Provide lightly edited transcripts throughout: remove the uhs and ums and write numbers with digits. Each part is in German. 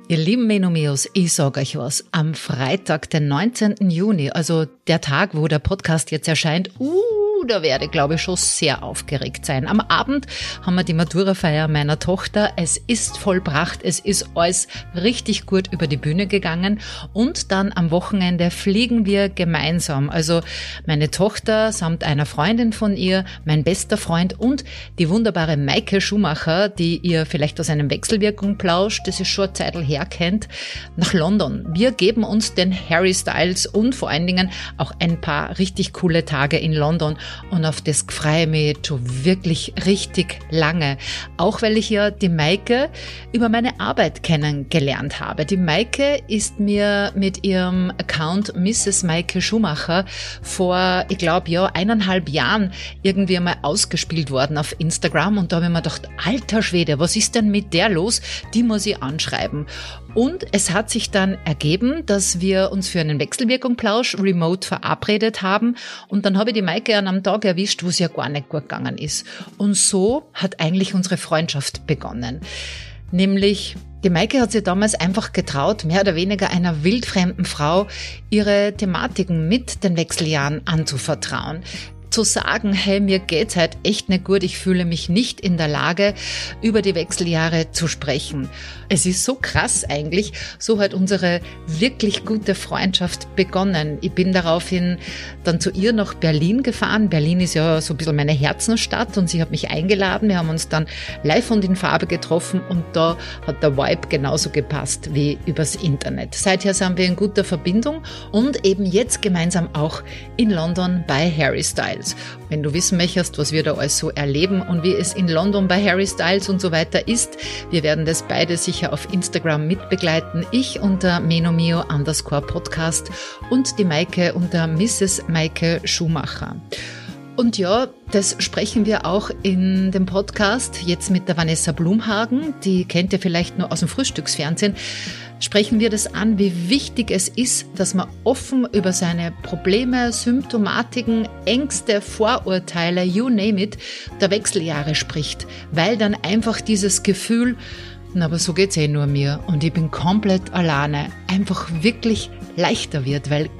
Ihr lieben Menomeos, ich sage euch was. Am Freitag, den 19. Juni, also der Tag, wo der Podcast jetzt erscheint, da werde ich, glaube ich, schon sehr aufgeregt sein. Am Abend haben wir die Maturafeier meiner Tochter. Es ist vollbracht, es ist alles richtig gut über die Bühne gegangen. Und dann am Wochenende fliegen wir gemeinsam. Also meine Tochter samt einer Freundin von ihr, mein bester Freund und die wunderbare Maike Schumacher, die ihr vielleicht aus einem Wechselwirkung-Plausch, das ist schon eine Zeit her, kennt, nach London. Wir geben uns den Harry Styles und vor allen Dingen auch ein paar richtig coole Tage in London. Und auf das freue ich mich schon wirklich richtig lange. Auch weil ich ja die Maike über meine Arbeit kennengelernt habe. Die Maike ist mir mit ihrem Account Mrs. Maike Schumacher vor, ich glaube, 1,5 Jahren irgendwie mal ausgespielt worden auf Instagram. Und da habe ich mir gedacht, alter Schwede, was ist denn mit der los? Die muss ich anschreiben. Und es hat sich dann ergeben, dass wir uns für einen Wechselwirkung-Plausch remote verabredet haben. Und dann habe ich die Maike an einem Tag erwischt, wo es ja gar nicht gut gegangen ist. Und so hat eigentlich unsere Freundschaft begonnen. Nämlich, die Maike hat sich damals einfach getraut, mehr oder weniger einer wildfremden Frau ihre Thematiken mit den Wechseljahren anzuvertrauen. Zu sagen, hey, mir geht's halt echt nicht gut, ich fühle mich nicht in der Lage, über die Wechseljahre zu sprechen. Es ist so krass eigentlich, so hat unsere wirklich gute Freundschaft begonnen. Ich bin daraufhin dann zu ihr nach Berlin gefahren. Berlin ist ja so ein bisschen meine Herzensstadt und sie hat mich eingeladen. Wir haben uns dann live und in Farbe getroffen und da hat der Vibe genauso gepasst wie übers Internet. Seither sind wir in guter Verbindung und eben jetzt gemeinsam auch in London bei Harry Styles. Wenn du wissen möchtest, was wir da alles so erleben und wie es in London bei Harry Styles und so weiter ist, wir werden das beide sicher auf Instagram mitbegleiten. Ich unter menomio_Podcast und die Maike unter Mrs. Maike Schumacher. Und ja, das sprechen wir auch in dem Podcast jetzt mit der Vanessa Blumhagen, die kennt ihr vielleicht nur aus dem Frühstücksfernsehen. Sprechen wir das an, wie wichtig es ist, dass man offen über seine Probleme, Symptomatiken, Ängste, Vorurteile, you name it, der Wechseljahre spricht, weil dann einfach dieses Gefühl, na, aber so geht's nur mir und ich bin komplett alleine, einfach wirklich leichter wird, weil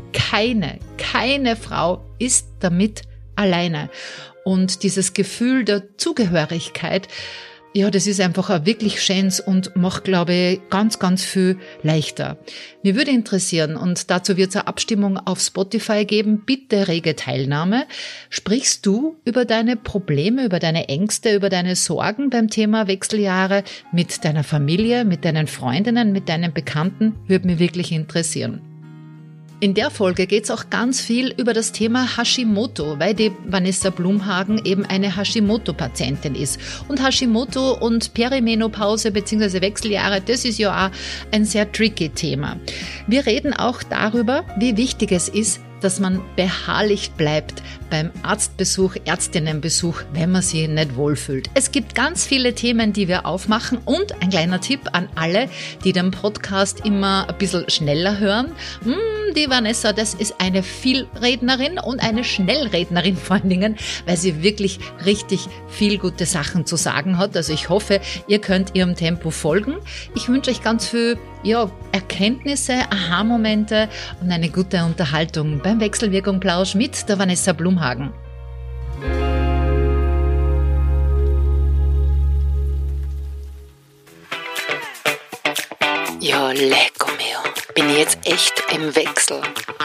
keine Frau ist damit alleine. Und dieses Gefühl der Zugehörigkeit, ja, das ist einfach ein wirklich schönes und macht, glaube ich, ganz viel leichter. Mir würde interessieren, und dazu wird es eine Abstimmung auf Spotify geben, bitte rege Teilnahme. Sprichst du über deine Probleme, über deine Ängste, über deine Sorgen beim Thema Wechseljahre mit deiner Familie, mit deinen Freundinnen, mit deinen Bekannten? Würde mich wirklich interessieren. In der Folge geht es auch ganz viel über das Thema Hashimoto, weil die Vanessa Blumhagen eben eine Hashimoto-Patientin ist. Und Hashimoto und Perimenopause bzw. Wechseljahre, das ist ja auch ein sehr tricky Thema. Wir reden auch darüber, wie wichtig es ist, dass man beharrlich bleibt beim Arztbesuch, Ärztinnenbesuch, wenn man sich nicht wohlfühlt. Es gibt ganz viele Themen, die wir aufmachen und ein kleiner Tipp an alle, die den Podcast immer ein bisschen schneller hören. Die Vanessa, das ist eine Vielrednerin und eine Schnellrednerin vor allen Dingen, weil sie wirklich richtig viel gute Sachen zu sagen hat. Also ich hoffe, ihr könnt ihrem Tempo folgen. Ich wünsche euch ganz viel Erkenntnisse, Aha-Momente und eine gute Unterhaltung beim Wechselwirkung-Plausch mit der Vanessa Blumhagen. Ja, lecco mio. Bin ich jetzt echt im Wechsel.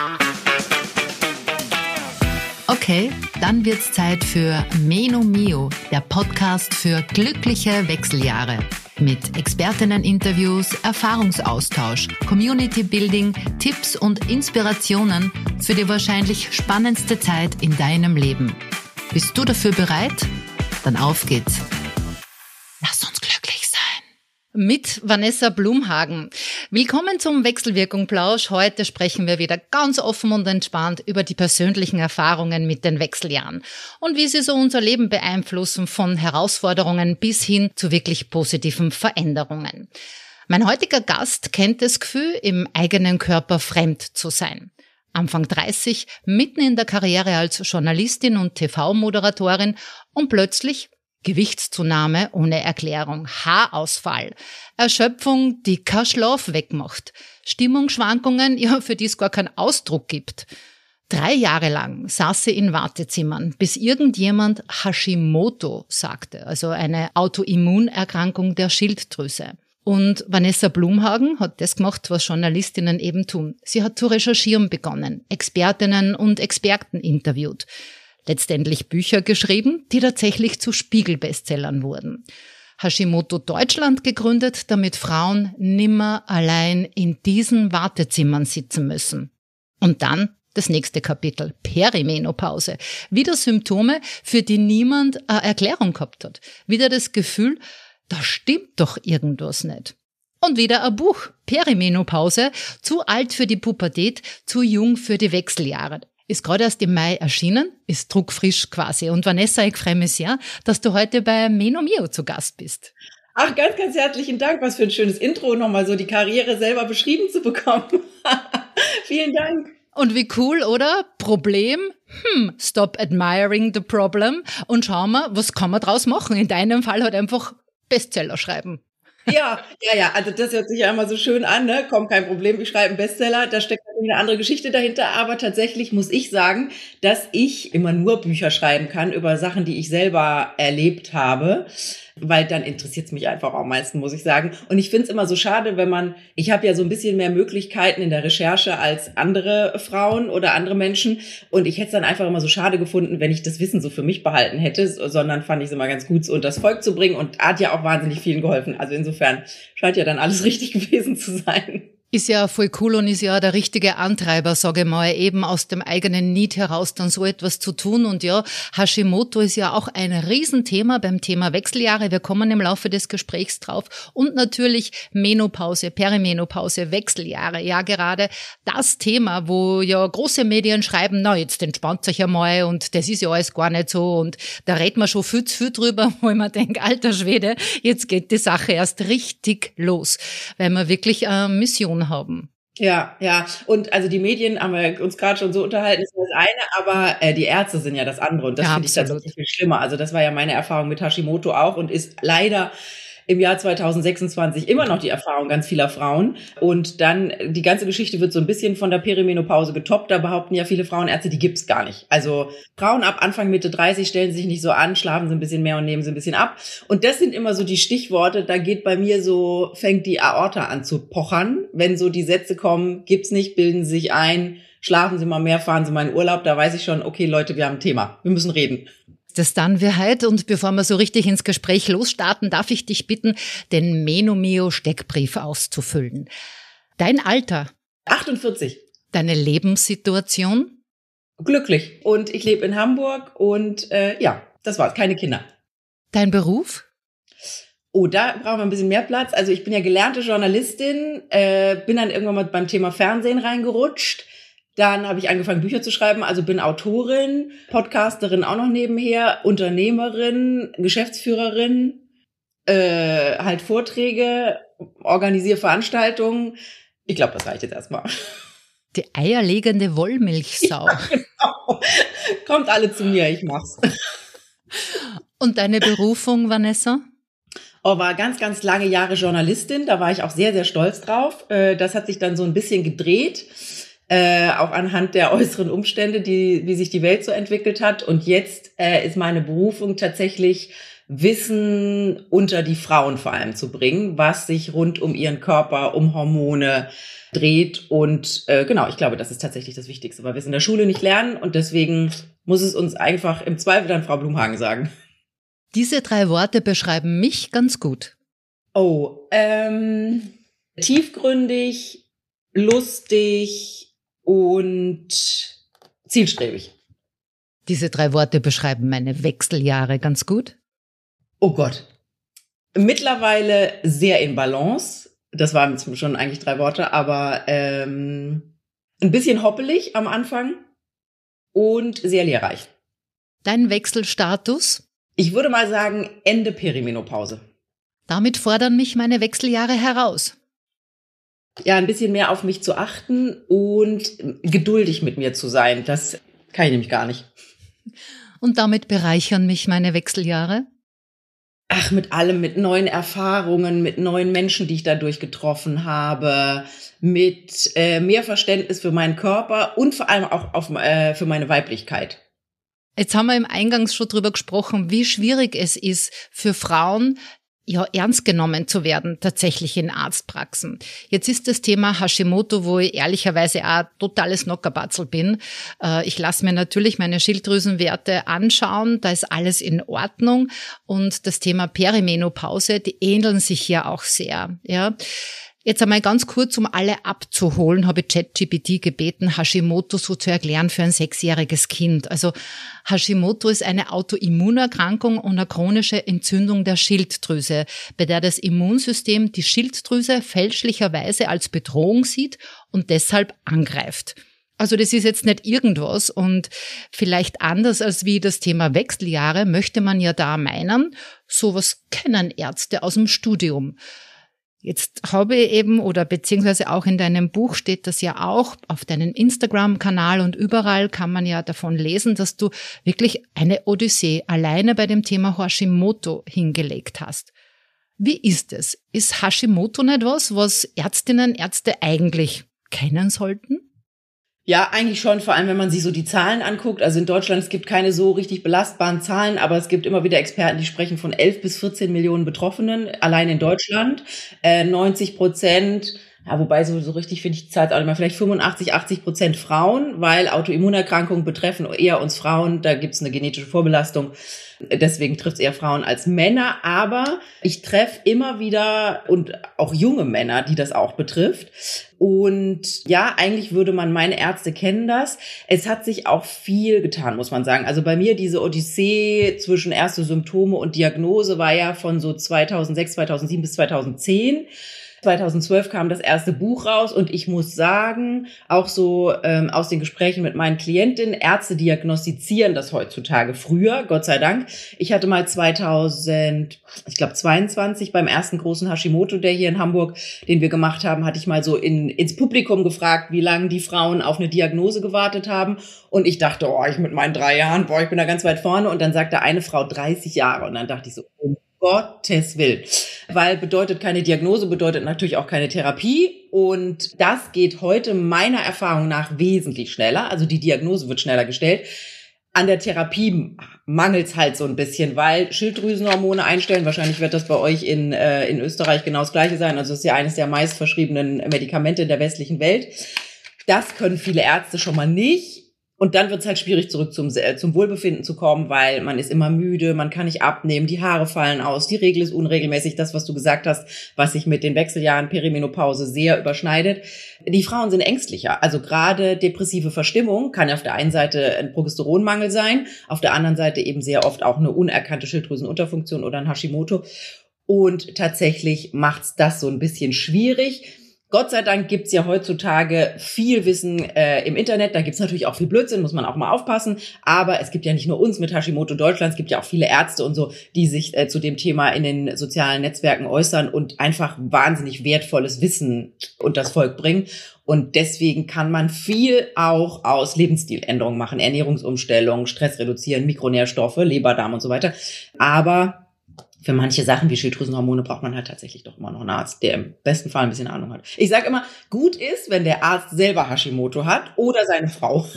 Okay, dann wird's Zeit für Meno Mio, der Podcast für glückliche Wechseljahre. Mit Expertinnen-Interviews, Erfahrungsaustausch, Community-Building, Tipps und Inspirationen für die wahrscheinlich spannendste Zeit in deinem Leben. Bist du dafür bereit? Dann auf geht's. Lass uns glücklich sein. Mit Vanessa Blumhagen. Willkommen zum Wechselwirkung-Plausch. Heute sprechen wir wieder ganz offen und entspannt über die persönlichen Erfahrungen mit den Wechseljahren und wie sie so unser Leben beeinflussen, von Herausforderungen bis hin zu wirklich positiven Veränderungen. Mein heutiger Gast kennt das Gefühl, im eigenen Körper fremd zu sein. Anfang 30, mitten in der Karriere als Journalistin und TV-Moderatorin und plötzlich Gewichtszunahme ohne Erklärung, Haarausfall, Erschöpfung, die kein Schlaf wegmacht, Stimmungsschwankungen, ja, für die es gar keinen Ausdruck gibt. 3 Jahre lang saß sie in Wartezimmern, bis irgendjemand Hashimoto sagte, also eine Autoimmunerkrankung der Schilddrüse. Und Vanessa Blumhagen hat das gemacht, was Journalistinnen eben tun. Sie hat zu recherchieren begonnen, Expertinnen und Experten interviewt. Letztendlich Bücher geschrieben, die tatsächlich zu Spiegel-Bestsellern wurden. Hashimoto Deutschland gegründet, damit Frauen nimmer allein in diesen Wartezimmern sitzen müssen. Und dann das nächste Kapitel, Perimenopause. Wieder Symptome, für die niemand eine Erklärung gehabt hat. Wieder das Gefühl, da stimmt doch irgendwas nicht. Und wieder ein Buch, Perimenopause, zu alt für die Pubertät, zu jung für die Wechseljahre. Ist gerade erst im Mai erschienen, ist druckfrisch quasi. Und Vanessa, ich freue mich sehr, dass du heute bei Menomio zu Gast bist. Ach, ganz, ganz herzlichen Dank. Was für ein schönes Intro, nochmal so die Karriere selber beschrieben zu bekommen. Vielen Dank. Und wie cool, oder? Problem? Stop admiring the problem und schauen wir, was kann man draus machen. In deinem Fall halt einfach Bestseller schreiben. Ja, also das hört sich ja immer so schön an, ne? Komm, kein Problem, ich schreibe einen Bestseller, da steckt natürlich eine andere Geschichte dahinter, aber tatsächlich muss ich sagen, dass ich immer nur Bücher schreiben kann über Sachen, die ich selber erlebt habe, weil dann interessiert es mich einfach am meisten, muss ich sagen. Und ich finde es immer so schade, ich habe ja so ein bisschen mehr Möglichkeiten in der Recherche als andere Frauen oder andere Menschen und ich hätte es dann einfach immer so schade gefunden, wenn ich das Wissen so für mich behalten hätte, sondern fand ich es immer ganz gut, so unter das Volk zu bringen und hat ja auch wahnsinnig vielen geholfen. Also insofern scheint ja dann alles richtig gewesen zu sein. Ist ja voll cool und ist ja der richtige Antreiber, sage ich mal, eben aus dem eigenen Need heraus dann so etwas zu tun. Und ja, Hashimoto ist ja auch ein Riesenthema beim Thema Wechseljahre. Wir kommen im Laufe des Gesprächs drauf. Und natürlich Menopause, Perimenopause, Wechseljahre. Ja, gerade das Thema, wo ja große Medien schreiben, na, jetzt entspannt euch einmal und das ist ja alles gar nicht so. Und da redet man schon viel zu viel drüber, wo ich mir denke, alter Schwede, jetzt geht die Sache erst richtig los, weil wir wirklich eine Mission haben. Ja. Und also die Medien haben wir uns gerade schon so unterhalten, ist das eine, aber die Ärzte sind ja das andere und das finde ich tatsächlich viel schlimmer. Also das war ja meine Erfahrung mit Hashimoto auch und ist leider im Jahr 2026 immer noch die Erfahrung ganz vieler Frauen. Und dann, die ganze Geschichte wird so ein bisschen von der Perimenopause getoppt. Da behaupten ja viele Frauenärzte, die gibt's gar nicht. Also Frauen ab Anfang, Mitte 30 stellen sich nicht so an, schlafen sie ein bisschen mehr und nehmen sie ein bisschen ab. Und das sind immer so die Stichworte, da geht bei mir so, fängt die Aorta an zu pochern. Wenn so die Sätze kommen, gibt's nicht, bilden sie sich ein, schlafen sie mal mehr, fahren sie mal in Urlaub, da weiß ich schon, okay Leute, wir haben ein Thema, wir müssen reden. Das dann wir heute. Und bevor wir so richtig ins Gespräch losstarten, darf ich dich bitten, den Menomio-Steckbrief auszufüllen. Dein Alter? 48. Deine Lebenssituation? Glücklich. Und ich lebe in Hamburg und das war's, keine Kinder. Dein Beruf? Oh, da brauchen wir ein bisschen mehr Platz. Also ich bin ja gelernte Journalistin, bin dann irgendwann mal beim Thema Fernsehen reingerutscht. Dann habe ich angefangen, Bücher zu schreiben, also bin Autorin, Podcasterin auch noch nebenher, Unternehmerin, Geschäftsführerin, halt Vorträge, organisiere Veranstaltungen. Ich glaube, das reicht jetzt erstmal. Die eierlegende Wollmilchsau. Ja, genau. Kommt alle zu mir, ich mach's. Und deine Berufung, Vanessa? War ganz, ganz lange Jahre Journalistin, da war ich auch sehr, sehr stolz drauf. Das hat sich dann so ein bisschen gedreht. Auch anhand der äußeren Umstände, wie sich die Welt so entwickelt hat. Und jetzt ist meine Berufung tatsächlich, Wissen unter die Frauen vor allem zu bringen, was sich rund um ihren Körper, um Hormone dreht. Und genau, ich glaube, das ist tatsächlich das Wichtigste, weil wir es in der Schule nicht lernen. Und deswegen muss es uns einfach im Zweifel dann Frau Blumhagen sagen. Diese 3 Worte beschreiben mich ganz gut. Tiefgründig, lustig und zielstrebig. Diese 3 Worte beschreiben meine Wechseljahre ganz gut. Oh Gott. Mittlerweile sehr in Balance. Das waren jetzt schon eigentlich 3 Worte, aber ein bisschen hoppelig am Anfang und sehr lehrreich. Dein Wechselstatus? Ich würde mal sagen, Ende Perimenopause. Damit fordern mich meine Wechseljahre heraus. Ja, ein bisschen mehr auf mich zu achten und geduldig mit mir zu sein. Das kann ich nämlich gar nicht. Und damit bereichern mich meine Wechseljahre? Ach, mit allem, mit neuen Erfahrungen, mit neuen Menschen, die ich dadurch getroffen habe, mit mehr Verständnis für meinen Körper und vor allem auch für meine Weiblichkeit. Jetzt haben wir im Eingangs schon drüber gesprochen, wie schwierig es ist für Frauen, ja, ernst genommen zu werden, tatsächlich in Arztpraxen. Jetzt ist das Thema Hashimoto, wo ich ehrlicherweise auch totales Nockerbatzel bin. Ich lasse mir natürlich meine Schilddrüsenwerte anschauen, da ist alles in Ordnung. Und das Thema Perimenopause, die ähneln sich ja auch sehr, ja. Jetzt einmal ganz kurz, um alle abzuholen, habe ich ChatGPT gebeten, Hashimoto so zu erklären für ein 6-jähriges Kind. Also Hashimoto ist eine Autoimmunerkrankung und eine chronische Entzündung der Schilddrüse, bei der das Immunsystem die Schilddrüse fälschlicherweise als Bedrohung sieht und deshalb angreift. Also das ist jetzt nicht irgendwas und vielleicht anders als wie das Thema Wechseljahre möchte man ja da meinen, sowas kennen Ärzte aus dem Studium. Jetzt habe ich eben, oder beziehungsweise auch in deinem Buch steht das ja auch, auf deinem Instagram-Kanal und überall kann man ja davon lesen, dass du wirklich eine Odyssee alleine bei dem Thema Hashimoto hingelegt hast. Wie ist es? Ist Hashimoto nicht was Ärztinnen, Ärzte eigentlich kennen sollten? Ja, eigentlich schon, vor allem wenn man sich so die Zahlen anguckt. Also in Deutschland, es gibt keine so richtig belastbaren Zahlen, aber es gibt immer wieder Experten, die sprechen von 11 bis 14 Millionen Betroffenen, allein in Deutschland. 90%, ja, wobei so richtig finde ich die Zahl auch nicht mehr, vielleicht 85-80% Frauen, weil Autoimmunerkrankungen betreffen eher uns Frauen, da gibt's eine genetische Vorbelastung. Deswegen trifft es eher Frauen als Männer, aber ich treffe immer wieder und auch junge Männer, die das auch betrifft. Und ja, eigentlich würde man, meine Ärzte kennen das. Es hat sich auch viel getan, muss man sagen. Also bei mir diese Odyssee zwischen erste Symptome und Diagnose war ja von so 2006, 2007 bis 2010. 2012 kam das erste Buch raus und ich muss sagen, auch so aus den Gesprächen mit meinen Klientinnen, Ärzte diagnostizieren das heutzutage früher, Gott sei Dank. Ich hatte mal 2022 beim ersten großen Hashimoto, der hier in Hamburg, den wir gemacht haben, hatte ich mal so ins Publikum gefragt, wie lange die Frauen auf eine Diagnose gewartet haben. Und ich dachte, ich mit meinen 3 Jahren, ich bin da ganz weit vorne. Und dann sagte eine Frau 30 Jahre. Und dann dachte ich so, Gottes Willen. Weil bedeutet keine Diagnose, bedeutet natürlich auch keine Therapie. Und das geht heute meiner Erfahrung nach wesentlich schneller. Also die Diagnose wird schneller gestellt. An der Therapie mangelt's halt so ein bisschen, weil Schilddrüsenhormone einstellen, wahrscheinlich wird das bei euch in Österreich genau das Gleiche sein. Also es ist ja eines der meist verschriebenen Medikamente in der westlichen Welt. Das können viele Ärzte schon mal nicht. Und dann wird es halt schwierig, zurück zum Wohlbefinden zu kommen, weil man ist immer müde, man kann nicht abnehmen, die Haare fallen aus, die Regel ist unregelmäßig, das, was du gesagt hast, was sich mit den Wechseljahren, Perimenopause sehr überschneidet. Die Frauen sind ängstlicher, also gerade depressive Verstimmung kann ja auf der einen Seite ein Progesteronmangel sein, auf der anderen Seite eben sehr oft auch eine unerkannte Schilddrüsenunterfunktion oder ein Hashimoto. Und tatsächlich macht's das so ein bisschen schwierig. Gott sei Dank gibt's ja heutzutage viel Wissen im Internet. Da gibt's natürlich auch viel Blödsinn, muss man auch mal aufpassen. Aber es gibt ja nicht nur uns mit Hashimoto Deutschland, es gibt ja auch viele Ärzte und so, die sich zu dem Thema in den sozialen Netzwerken äußern und einfach wahnsinnig wertvolles Wissen unters Volk bringen. Und deswegen kann man viel auch aus Lebensstiländerungen machen, Ernährungsumstellung, Stress reduzieren, Mikronährstoffe, Leber, Darm und so weiter. Aber für manche Sachen wie Schilddrüsenhormone braucht man halt tatsächlich doch immer noch einen Arzt, der im besten Fall ein bisschen Ahnung hat. Ich sage immer, gut ist, wenn der Arzt selber Hashimoto hat oder seine Frau.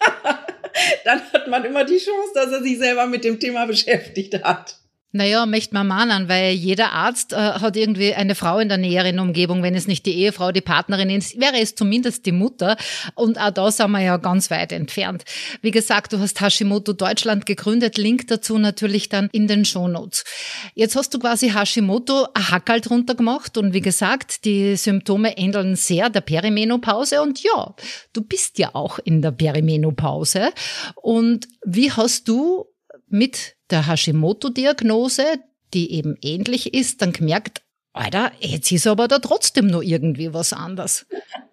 Dann hat man immer die Chance, dass er sich selber mit dem Thema beschäftigt hat. Naja, möchte man mahnen, weil jeder Arzt hat irgendwie eine Frau in der näheren Umgebung. Wenn es nicht die Ehefrau, die Partnerin ist, wäre es zumindest die Mutter. Und auch da sind wir ja ganz weit entfernt. Wie gesagt, du hast Hashimoto Deutschland gegründet. Link dazu natürlich dann in den Shownotes. Jetzt hast du quasi Hashimoto ein Hackerl drunter gemacht. Und wie gesagt, die Symptome ähneln sehr der Perimenopause. Und ja, du bist ja auch in der Perimenopause. Und wie hast du mit der Hashimoto-Diagnose, die eben ähnlich ist, dann gemerkt, Alter, jetzt ist aber da trotzdem noch irgendwie was anderes.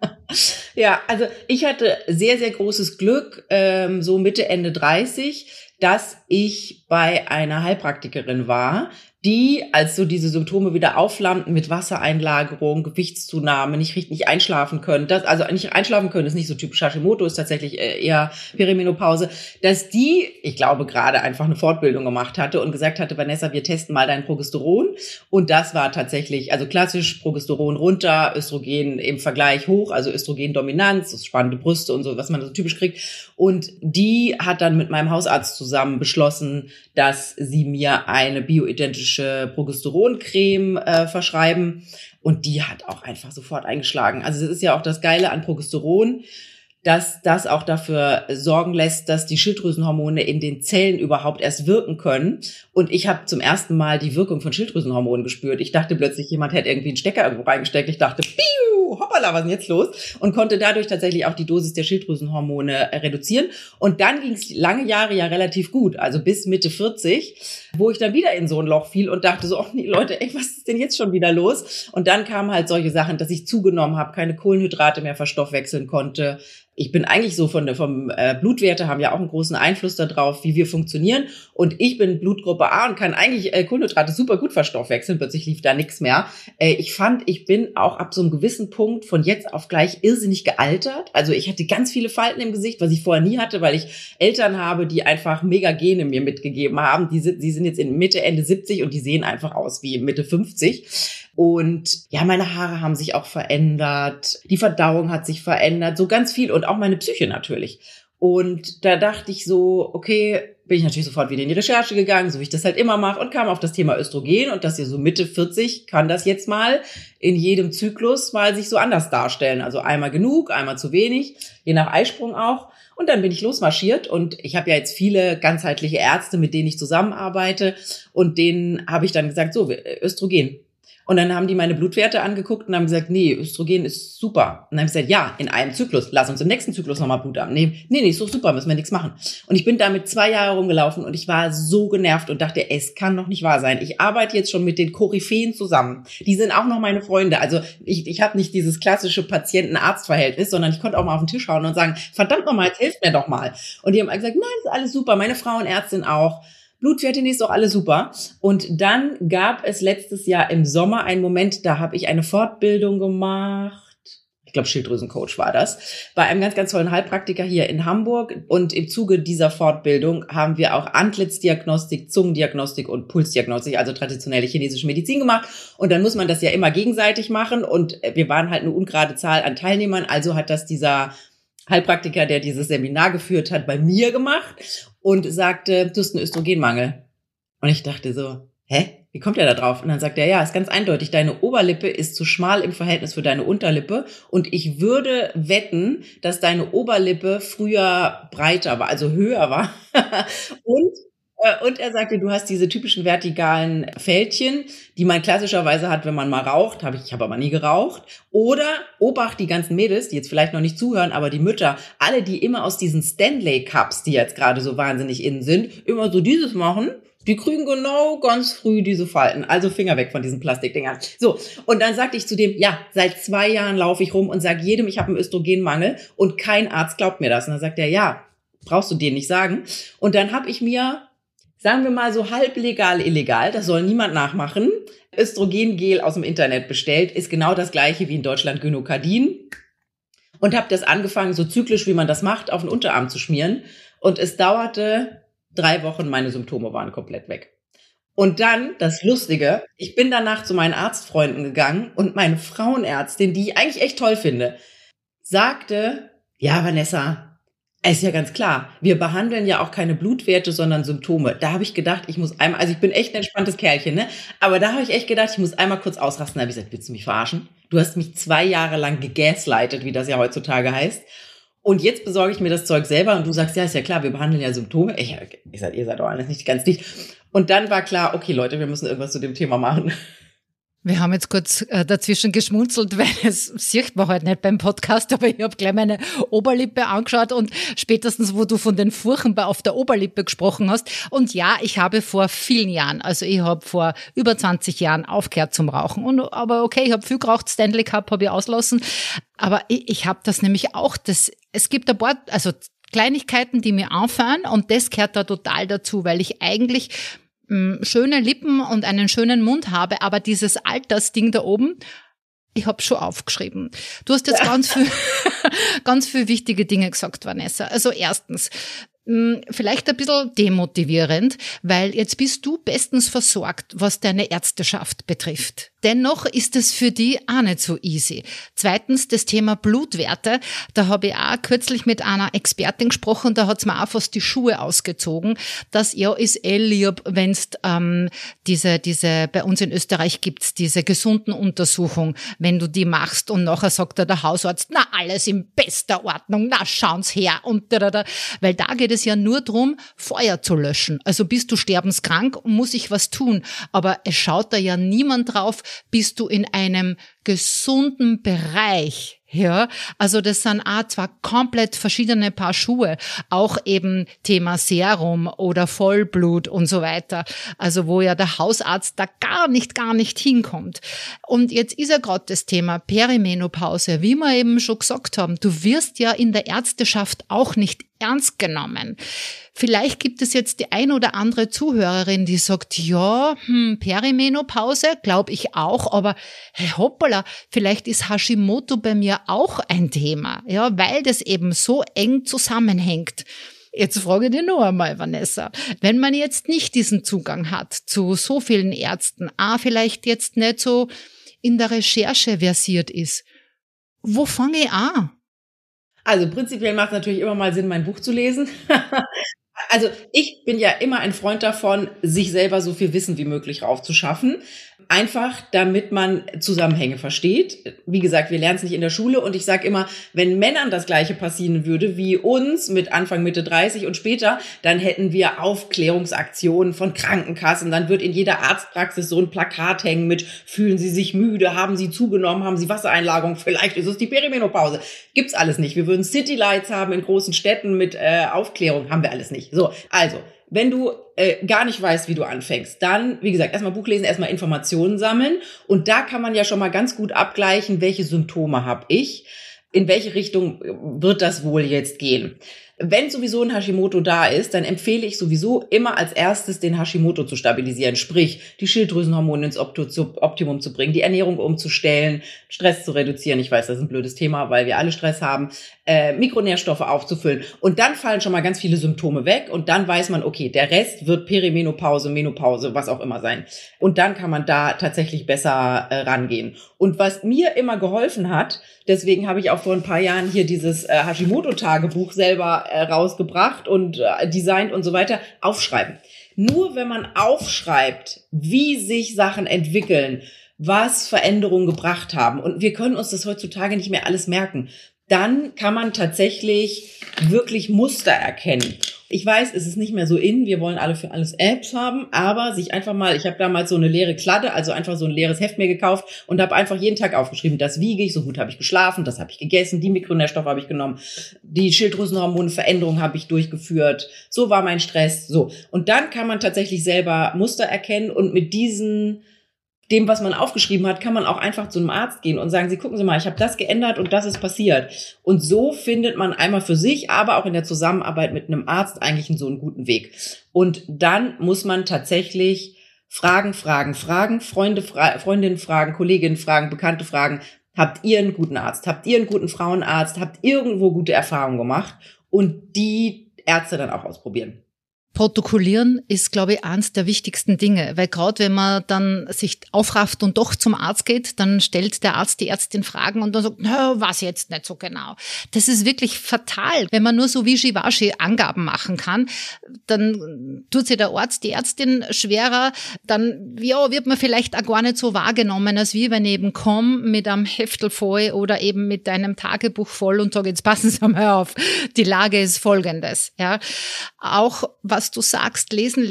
Ja, also ich hatte sehr, sehr großes Glück, so Mitte, Ende 30, dass ich bei einer Heilpraktikerin war, die, als so diese Symptome wieder aufflammten mit Wassereinlagerung, Gewichtszunahme, nicht einschlafen können, also nicht einschlafen können ist nicht so typisch Hashimoto, ist tatsächlich eher Perimenopause, dass die, ich glaube, gerade einfach eine Fortbildung gemacht hatte und gesagt hatte, Vanessa, wir testen mal dein Progesteron. Und das war tatsächlich, also klassisch Progesteron runter, Östrogen im Vergleich hoch, also Östrogendominanz, spannende Brüste und so, was man so typisch kriegt. Und die hat dann mit meinem Hausarzt zusammen beschlossen, dass sie mir eine bioidentische Progesteroncreme verschreiben. Und die hat auch einfach sofort eingeschlagen. Also es ist ja auch das Geile an Progesteron, dass das auch dafür sorgen lässt, dass die Schilddrüsenhormone in den Zellen überhaupt erst wirken können. Und ich habe zum ersten Mal die Wirkung von Schilddrüsenhormonen gespürt. Ich dachte plötzlich, jemand hätte irgendwie einen Stecker irgendwo reingesteckt. Ich dachte, piu, hoppala, was ist denn jetzt los? Und konnte dadurch tatsächlich auch die Dosis der Schilddrüsenhormone reduzieren. Und dann ging es lange Jahre ja relativ gut, also bis Mitte 40, wo ich dann wieder in so ein Loch fiel und dachte so, oh nee, Leute, ey, was ist denn jetzt schon wieder los? Und dann kamen halt solche Sachen, dass ich zugenommen habe, keine Kohlenhydrate mehr verstoffwechseln konnte. Ich bin eigentlich so vom Blutwerte haben ja auch einen großen Einfluss darauf, wie wir funktionieren. Und ich bin Blutgruppe A und kann eigentlich Kohlenhydrate super gut verstoffwechseln. Plötzlich lief da nichts mehr. Ich bin auch ab so einem gewissen Punkt von jetzt auf gleich irrsinnig gealtert. Also ich hatte ganz viele Falten im Gesicht, was ich vorher nie hatte, weil ich Eltern habe, die einfach mega Gene mir mitgegeben haben. Die sind jetzt in Mitte, Ende 70 und die sehen einfach aus wie Mitte 50. Und ja, meine Haare haben sich auch verändert, die Verdauung hat sich verändert, so ganz viel und auch meine Psyche natürlich. Und da dachte ich so, okay, bin ich natürlich sofort wieder in die Recherche gegangen, so wie ich das halt immer mache und kam auf das Thema Östrogen und dass ihr so Mitte 40 kann das jetzt mal in jedem Zyklus mal sich so anders darstellen. Also einmal genug, einmal zu wenig, je nach Eisprung auch. Und dann bin ich losmarschiert und ich habe ja jetzt viele ganzheitliche Ärzte, mit denen ich zusammenarbeite und denen habe ich dann gesagt, so, Östrogen. Und dann haben die meine Blutwerte angeguckt und haben gesagt, nee, Östrogen ist super. Und dann habe ich gesagt, ja, in einem Zyklus, lass uns im nächsten Zyklus nochmal Blut abnehmen. Nee, ist doch super, müssen wir nichts machen. Und ich bin damit 2 Jahre rumgelaufen und ich war so genervt und dachte, es kann doch nicht wahr sein. Ich arbeite jetzt schon mit den Koryphäen zusammen. Die sind auch noch meine Freunde. Also ich habe nicht dieses klassische Patienten-Arzt-Verhältnis, sondern ich konnte auch mal auf den Tisch hauen und sagen, verdammt nochmal, jetzt hilft mir doch mal. Und die haben gesagt, nein, ist alles super, meine Frauenärztin auch. Blutwerte, ist doch alles super. Und dann gab es letztes Jahr im Sommer einen Moment, da habe ich eine Fortbildung gemacht. Ich glaube, Schilddrüsencoach war das. Bei einem ganz, ganz tollen Heilpraktiker hier in Hamburg. Und im Zuge dieser Fortbildung haben wir auch Antlitzdiagnostik, Zungendiagnostik und Pulsdiagnostik, also traditionelle chinesische Medizin gemacht. Und dann muss man das ja immer gegenseitig machen. Und wir waren halt eine ungerade Zahl an Teilnehmern. Also hat das dieser Heilpraktiker, der dieses Seminar geführt hat, bei mir gemacht und sagte, du hast einen Östrogenmangel. Und ich dachte so, hä? Wie kommt er da drauf? Und dann sagt er, ja, ist ganz eindeutig, deine Oberlippe ist zu schmal im Verhältnis für deine Unterlippe und ich würde wetten, dass deine Oberlippe früher breiter war, also höher war. Und er sagte, du hast diese typischen vertikalen Fältchen, die man klassischerweise hat, wenn man mal raucht. Ich habe aber nie geraucht. Oder, Obacht, die ganzen Mädels, die jetzt vielleicht noch nicht zuhören, aber die Mütter, alle, die immer aus diesen Stanley Cups, die jetzt gerade so wahnsinnig innen sind, immer so dieses machen, die kriegen genau ganz früh diese Falten. Also Finger weg von diesen Plastikdingern. So, und dann sagte ich zu dem, ja, seit 2 Jahren laufe ich rum und sage jedem, ich habe einen Östrogenmangel und kein Arzt glaubt mir das. Und dann sagt er, ja, brauchst du denen nicht sagen. Und dann habe ich mir, sagen wir mal so halb legal, illegal, das soll niemand nachmachen, Östrogengel aus dem Internet bestellt, ist genau das gleiche wie in Deutschland Gynokardin und habe das angefangen, so zyklisch, wie man das macht, auf den Unterarm zu schmieren und es dauerte 3 Wochen, meine Symptome waren komplett weg. Und dann, das Lustige, ich bin danach zu meinen Arztfreunden gegangen und meine Frauenärztin, die ich eigentlich echt toll finde, sagte, ja Vanessa, ist ja ganz klar, wir behandeln ja auch keine Blutwerte, sondern Symptome. Da habe ich gedacht, ich muss einmal, also ich bin echt ein entspanntes Kerlchen, ne? Aber da habe ich echt gedacht, ich muss einmal kurz ausrasten. Da habe ich gesagt, willst du mich verarschen? Du hast mich 2 Jahre lang gegaslightet, wie das ja heutzutage heißt. Und jetzt besorge ich mir das Zeug selber und du sagst, ja, ist ja klar, wir behandeln ja Symptome. Ich sag, ihr seid doch alles nicht ganz dicht. Und dann war klar, okay Leute, wir müssen irgendwas zu dem Thema machen. Wir haben jetzt kurz dazwischen geschmunzelt, weil es sieht man halt nicht beim Podcast, aber ich habe gleich meine Oberlippe angeschaut und spätestens, wo du von den Furchen auf der Oberlippe gesprochen hast. Und ja, ich habe vor vielen Jahren, also ich habe vor über 20 Jahren aufgehört zum Rauchen. Aber okay, ich habe viel geraucht, Stanley Cup habe ich auslassen. Aber ich habe das nämlich auch, es gibt ein paar, also Kleinigkeiten, die mir auffallen und das gehört da total dazu, weil ich eigentlich schöne Lippen und einen schönen Mund habe, aber dieses Altersding da oben, ich habe schon aufgeschrieben. Du hast jetzt ganz viel wichtige Dinge gesagt, Vanessa. Also erstens, vielleicht ein bisschen demotivierend, weil jetzt bist du bestens versorgt, was deine Ärzteschaft betrifft. Dennoch ist es für die auch nicht so easy. Zweitens, das Thema Blutwerte. Da habe ich auch kürzlich mit einer Expertin gesprochen, da hat's mir auch fast die Schuhe ausgezogen, dass ja ist lieb, wenn's diese bei uns in Österreich gibt's diese gesunden Untersuchung, wenn du die machst und nachher sagt der Hausarzt, na alles in bester Ordnung, na schauen's her und da. Weil da geht es ja nur drum, Feuer zu löschen. Also bist du sterbenskrank, muss ich was tun. Aber es schaut da ja niemand drauf, bist du in einem gesunden Bereich. Ja, also das sind auch zwar komplett verschiedene Paar Schuhe, auch eben Thema Serum oder Vollblut und so weiter, also wo ja der Hausarzt da gar nicht hinkommt. Und jetzt ist ja gerade das Thema Perimenopause, wie wir eben schon gesagt haben, du wirst ja in der Ärzteschaft auch nicht ernst genommen. Vielleicht gibt es jetzt die ein oder andere Zuhörerin, die sagt, ja, Perimenopause, glaube ich auch, aber hey, hoppala, vielleicht ist Hashimoto bei mir auch ein Thema, ja, weil das eben so eng zusammenhängt. Jetzt frage ich dich noch einmal, Vanessa, wenn man jetzt nicht diesen Zugang hat zu so vielen Ärzten, vielleicht jetzt nicht so in der Recherche versiert ist, wo fange ich an? Also prinzipiell macht es natürlich immer mal Sinn, mein Buch zu lesen. Also ich bin ja immer ein Freund davon, sich selber so viel Wissen wie möglich raufzuschaffen. Einfach, damit man Zusammenhänge versteht. Wie gesagt, wir lernen es nicht in der Schule und ich sage immer, wenn Männern das Gleiche passieren würde wie uns mit Anfang, Mitte 30 und später, dann hätten wir Aufklärungsaktionen von Krankenkassen, dann wird in jeder Arztpraxis so ein Plakat hängen mit fühlen Sie sich müde, haben Sie zugenommen, haben Sie Wassereinlagerung, vielleicht ist es die Perimenopause. Gibt's alles nicht. Wir würden Citylights haben in großen Städten mit Aufklärung, haben wir alles nicht. So, also wenn du gar nicht weißt, wie du anfängst, dann, wie gesagt, erstmal Buch lesen, erstmal Informationen sammeln. Und da kann man ja schon mal ganz gut abgleichen, welche Symptome habe ich, in welche Richtung wird das wohl jetzt gehen. Wenn sowieso ein Hashimoto da ist, dann empfehle ich sowieso immer als erstes, den Hashimoto zu stabilisieren. Sprich, die Schilddrüsenhormone ins Optimum zu bringen, die Ernährung umzustellen, Stress zu reduzieren. Ich weiß, das ist ein blödes Thema, weil wir alle Stress haben. Mikronährstoffe aufzufüllen. Und dann fallen schon mal ganz viele Symptome weg. Und dann weiß man, okay, der Rest wird Perimenopause, Menopause, was auch immer sein. Und dann kann man da tatsächlich besser rangehen. Und was mir immer geholfen hat, deswegen habe ich auch vor ein paar Jahren hier dieses Hashimoto-Tagebuch selber rausgebracht und designt und so weiter, aufschreiben. Nur wenn man aufschreibt, wie sich Sachen entwickeln, was Veränderungen gebracht haben, und wir können uns das heutzutage nicht mehr alles merken, dann kann man tatsächlich wirklich Muster erkennen. Ich weiß, es ist nicht mehr so wir wollen alle für alles Apps haben, aber sich einfach mal, ich habe damals so eine leere Kladde, also einfach so ein leeres Heft mir gekauft und habe einfach jeden Tag aufgeschrieben, das wiege ich, so gut habe ich geschlafen, das habe ich gegessen, die Mikronährstoffe habe ich genommen, die Schilddrüsenhormonveränderung habe ich durchgeführt, so war mein Stress, so. Und dann kann man tatsächlich selber Muster erkennen und mit dem, was man aufgeschrieben hat, kann man auch einfach zu einem Arzt gehen und sagen, Sie gucken Sie mal, ich habe das geändert und das ist passiert. Und so findet man einmal für sich, aber auch in der Zusammenarbeit mit einem Arzt eigentlich so einen guten Weg. Und dann muss man tatsächlich Freunde fragen, Freundinnen fragen, Kolleginnen fragen, Bekannte fragen, habt ihr einen guten Arzt? Habt ihr einen guten Frauenarzt? Habt irgendwo gute Erfahrungen gemacht? Und die Ärzte dann auch ausprobieren. Protokollieren ist, glaube ich, eines der wichtigsten Dinge, weil gerade wenn man dann sich aufrafft und doch zum Arzt geht, dann stellt der Arzt die Ärztin Fragen und dann sagt, was jetzt nicht so genau. Das ist wirklich fatal. Wenn man nur so wischiwaschi Angaben machen kann, dann tut sich der Arzt, die Ärztin schwerer, dann wird man vielleicht auch gar nicht so wahrgenommen, als wie wenn ich eben komme mit einem Heftel voll oder eben mit einem Tagebuch voll und sage, jetzt passen Sie mal auf, die Lage ist folgendes. Ja, auch was du sagst, lesen,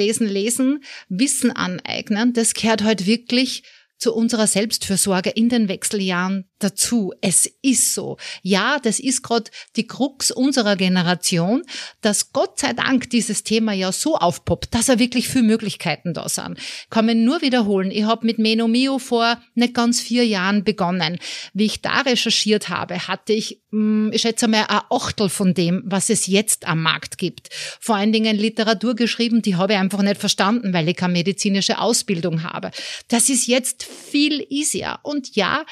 Wissen aneignen, das gehört halt wirklich zu unserer Selbstfürsorge in den Wechseljahren dazu. Es ist so. Ja, das ist gerade die Krux unserer Generation, dass Gott sei Dank dieses Thema ja so aufpoppt, dass wirklich viele Möglichkeiten da sind. Kann man nur wiederholen. Ich habe mit Menomio vor nicht ganz 4 Jahren begonnen. Wie ich da recherchiert habe, hatte ich schätze mal, ein Achtel von dem, was es jetzt am Markt gibt. Vor allen Dingen Literatur geschrieben, die habe ich einfach nicht verstanden, weil ich keine medizinische Ausbildung habe. Das ist jetzt viel easier. Und ja,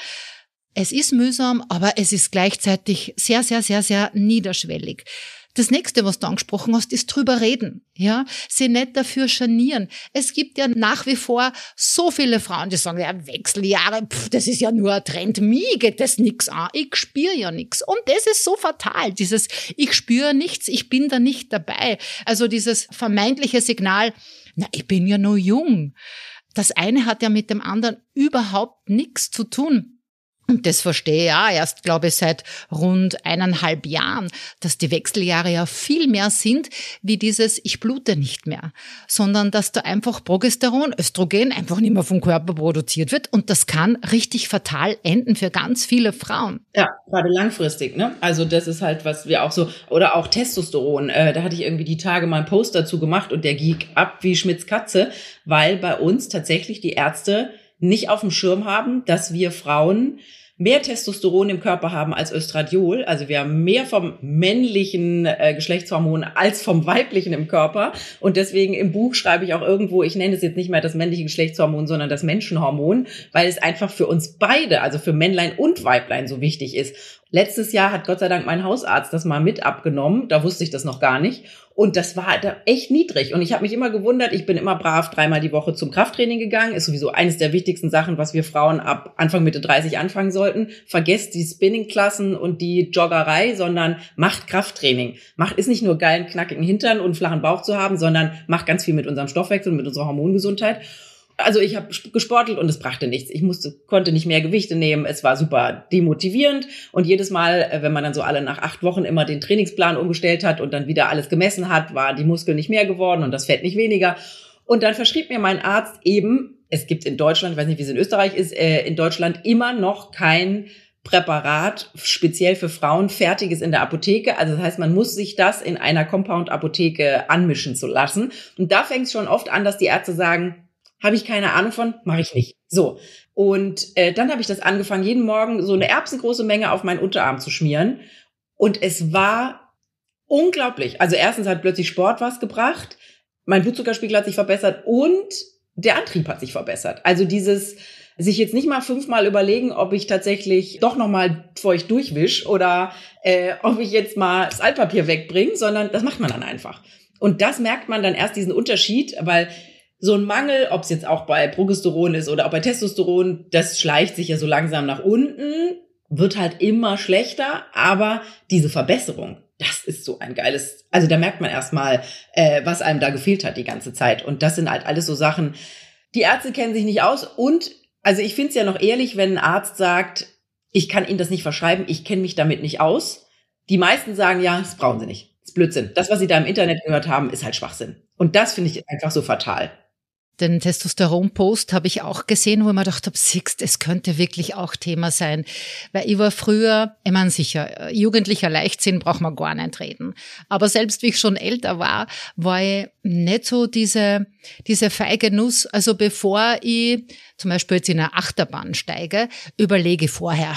es ist mühsam, aber es ist gleichzeitig sehr, sehr, sehr, sehr niederschwellig. Das nächste, was du angesprochen hast, ist drüber reden, ja, sie nicht dafür schanieren. Es gibt ja nach wie vor so viele Frauen, die sagen, ja, Wechseljahre, das ist ja nur ein Trend, mir geht das nix an, ich spüre ja nix. Und das ist so fatal, dieses, ich spüre nichts, ich bin da nicht dabei. Also dieses vermeintliche Signal, na, ich bin ja noch jung. Das eine hat ja mit dem anderen überhaupt nichts zu tun. Und das verstehe ich ja erst, glaube ich, seit rund 1,5 Jahren, dass die Wechseljahre ja viel mehr sind, wie dieses ich blute nicht mehr, sondern dass da einfach Progesteron, Östrogen einfach nicht mehr vom Körper produziert wird und das kann richtig fatal enden für ganz viele Frauen. Ja, gerade langfristig, ne? Also das ist halt, was wir auch so, oder auch Testosteron, da hatte ich irgendwie die Tage mal einen Post dazu gemacht und der ging ab wie Schmitz Katze, weil bei uns tatsächlich die Ärzte nicht auf dem Schirm haben, dass wir Frauen mehr Testosteron im Körper haben als Östradiol. Also wir haben mehr vom männlichen Geschlechtshormon als vom weiblichen im Körper. Und deswegen im Buch schreibe ich auch irgendwo, ich nenne es jetzt nicht mehr das männliche Geschlechtshormon, sondern das Menschenhormon, weil es einfach für uns beide, also für Männlein und Weiblein so wichtig ist. Letztes Jahr hat Gott sei Dank mein Hausarzt das mal mit abgenommen. Da wusste ich das noch gar nicht. Und das war da echt niedrig. Und ich habe mich immer gewundert, ich bin immer brav 3-mal die Woche zum Krafttraining gegangen. Ist sowieso eines der wichtigsten Sachen, was wir Frauen ab Anfang Mitte 30 anfangen sollten. Vergesst die Spinning-Klassen und die Joggerei, sondern macht Krafttraining. Ist nicht nur geilen, knackigen Hintern und flachen Bauch zu haben, sondern macht ganz viel mit unserem Stoffwechsel und mit unserer Hormongesundheit. Also ich habe gesportelt und es brachte nichts. Ich konnte nicht mehr Gewichte nehmen. Es war super demotivierend. Und jedes Mal, wenn man dann so alle nach 8 Wochen immer den Trainingsplan umgestellt hat und dann wieder alles gemessen hat, waren die Muskeln nicht mehr geworden und das Fett nicht weniger. Und dann verschrieb mir mein Arzt eben, es gibt in Deutschland, ich weiß nicht, wie es in Österreich ist, in Deutschland immer noch kein Präparat speziell für Frauen fertiges in der Apotheke. Also das heißt, man muss sich das in einer Compound-Apotheke anmischen zu lassen. Und da fängt es schon oft an, dass die Ärzte sagen, habe ich keine Ahnung von, mache ich nicht. So. Und dann habe ich das angefangen, jeden Morgen so eine erbsengroße Menge auf meinen Unterarm zu schmieren. Und es war unglaublich. Also erstens hat plötzlich Sport was gebracht, mein Blutzuckerspiegel hat sich verbessert und der Antrieb hat sich verbessert. Also dieses sich jetzt nicht mal 5-mal überlegen, ob ich tatsächlich doch nochmal feucht durchwisch oder ob ich jetzt mal das Altpapier wegbringe, sondern das macht man dann einfach. Und das merkt man dann erst, diesen Unterschied, weil so ein Mangel, ob es jetzt auch bei Progesteron ist oder auch bei Testosteron, das schleicht sich ja so langsam nach unten, wird halt immer schlechter, aber diese Verbesserung, das ist so ein geiles, also da merkt man erstmal, was einem da gefehlt hat die ganze Zeit. Und das sind halt alles so Sachen, die Ärzte kennen sich nicht aus und, also ich finde es ja noch ehrlich, wenn ein Arzt sagt, ich kann Ihnen das nicht verschreiben, ich kenne mich damit nicht aus. Die meisten sagen, ja, das brauchen Sie nicht, das ist Blödsinn. Das, was Sie da im Internet gehört haben, ist halt Schwachsinn. Und das finde ich einfach so fatal. Den Testosteron-Post habe ich auch gesehen, wo ich mir gedacht habe, siehst, es könnte wirklich auch Thema sein. Weil ich war früher, ich meine sicher, jugendlicher Leichtsinn braucht man gar nicht reden. Aber selbst wie ich schon älter war ich nicht so diese feige Nuss. Also bevor ich zum Beispiel jetzt in eine Achterbahn steige, überlege ich vorher,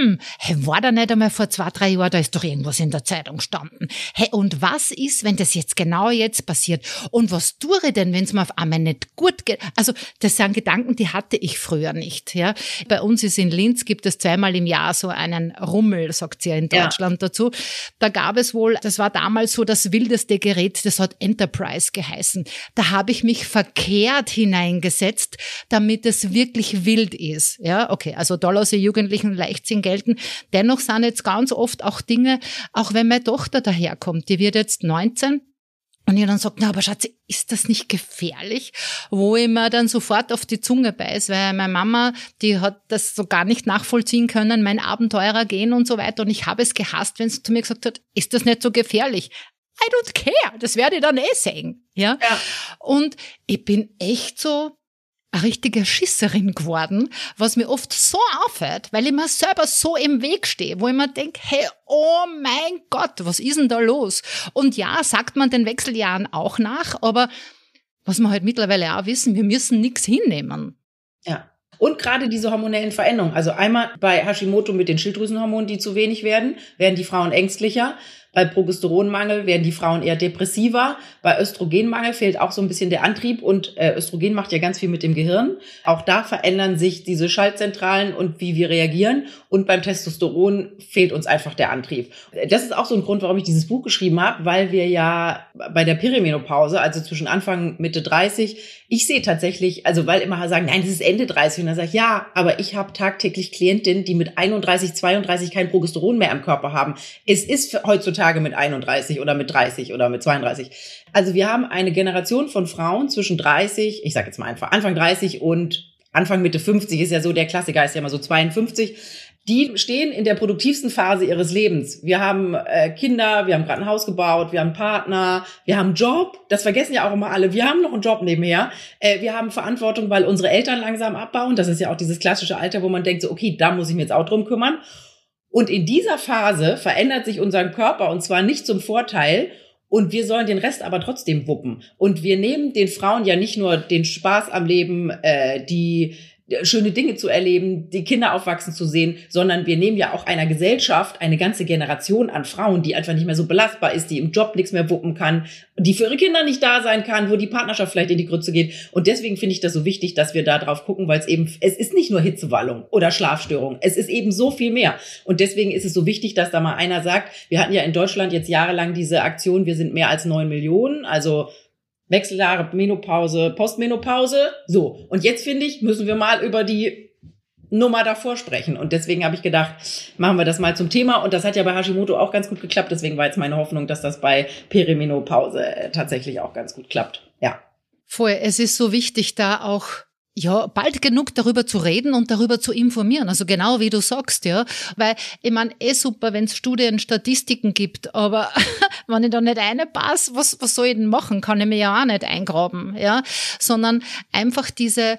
war da nicht einmal vor 2-3 Jahren, da ist doch irgendwas in der Zeitung gestanden. Hey, und was ist, wenn das jetzt genau jetzt passiert? Und was tue ich denn, wenn es mir auf einmal nicht gut geht? Also das sind Gedanken, die hatte ich früher nicht. Ja, bei uns ist in Linz, gibt es 2-mal im Jahr so einen Rummel, sagt sie ja in Deutschland dazu. Da gab es wohl, das war damals so das wildeste Gerät, das hat Enterprise geheißen. Da habe ich mich verkehrt hineingesetzt, damit es wirklich wild ist. Ja, okay, also da lasse ich jugendlichen Leichtsinn gelten. Dennoch sind jetzt ganz oft auch Dinge, auch wenn meine Tochter daherkommt, die wird jetzt 19, und ihr dann sagt, na, aber Schatzi, ist das nicht gefährlich? Wo ich mir dann sofort auf die Zunge beiß, weil meine Mama, die hat das so gar nicht nachvollziehen können, mein Abenteurer gehen und so weiter. Und ich habe es gehasst, wenn sie zu mir gesagt hat, ist das nicht so gefährlich? I don't care, das werde ich dann sehen. Ja? Und ich bin echt so, eine richtige Schisserin geworden, was mir oft so auffällt, weil ich mir selber so im Weg stehe, wo ich mir denke, hey, oh mein Gott, was ist denn da los? Und ja, sagt man den Wechseljahren auch nach, aber was wir halt mittlerweile auch wissen, wir müssen nichts hinnehmen. Ja. Und gerade diese hormonellen Veränderungen, also einmal bei Hashimoto mit den Schilddrüsenhormonen, die zu wenig werden die Frauen ängstlicher. Bei Progesteronmangel werden die Frauen eher depressiver. Bei Östrogenmangel fehlt auch so ein bisschen der Antrieb und Östrogen macht ja ganz viel mit dem Gehirn. Auch da verändern sich diese Schaltzentralen und wie wir reagieren. Und beim Testosteron fehlt uns einfach der Antrieb. Das ist auch so ein Grund, warum ich dieses Buch geschrieben habe, weil wir ja bei der Perimenopause, also zwischen Anfang Mitte 30, ich sehe tatsächlich, also weil immer sagen, nein, das ist Ende 30. Und dann sage ich, ja, aber ich habe tagtäglich Klientinnen, die mit 31, 32 kein Progesteron mehr im Körper haben. Es ist heutzutage mit 31 oder mit 30 oder mit 32. Also wir haben eine Generation von Frauen zwischen 30, ich sage jetzt mal einfach Anfang 30 und Anfang Mitte 50 ist ja so der Klassiker, ist ja immer so 52. Die stehen in der produktivsten Phase ihres Lebens. Wir haben Kinder, wir haben gerade ein Haus gebaut, wir haben einen Partner, wir haben einen Job. Das vergessen ja auch immer alle. Wir haben noch einen Job nebenher. Wir haben Verantwortung, weil unsere Eltern langsam abbauen. Das ist ja auch dieses klassische Alter, wo man denkt, so okay, da muss ich mich jetzt auch drum kümmern. Und in dieser Phase verändert sich unser Körper und zwar nicht zum Vorteil und wir sollen den Rest aber trotzdem wuppen. Und wir nehmen den Frauen ja nicht nur den Spaß am Leben, die schöne Dinge zu erleben, die Kinder aufwachsen zu sehen, sondern wir nehmen ja auch einer Gesellschaft eine ganze Generation an Frauen, die einfach nicht mehr so belastbar ist, die im Job nichts mehr wuppen kann, die für ihre Kinder nicht da sein kann, wo die Partnerschaft vielleicht in die Grütze geht. Und deswegen finde ich das so wichtig, dass wir da drauf gucken, weil es ist nicht nur Hitzewallung oder Schlafstörung, es ist eben so viel mehr. Und deswegen ist es so wichtig, dass da mal einer sagt, wir hatten ja in Deutschland jetzt jahrelang diese Aktion, wir sind mehr als 9 Millionen, also Wechseljahre, Menopause, Postmenopause. So, und jetzt finde ich, müssen wir mal über die Nummer davor sprechen. Und deswegen habe ich gedacht, machen wir das mal zum Thema. Und das hat ja bei Hashimoto auch ganz gut geklappt. Deswegen war jetzt meine Hoffnung, dass das bei Perimenopause tatsächlich auch ganz gut klappt. Ja. Voll, es ist so wichtig, da auch bald genug darüber zu reden und darüber zu informieren. Also genau wie du sagst, ja. Weil, ich meine, super, wenn es Studien, Statistiken gibt, aber wenn ich da nicht reinpasse, was soll ich denn machen? Kann ich mir ja auch nicht eingraben, ja. Sondern einfach diese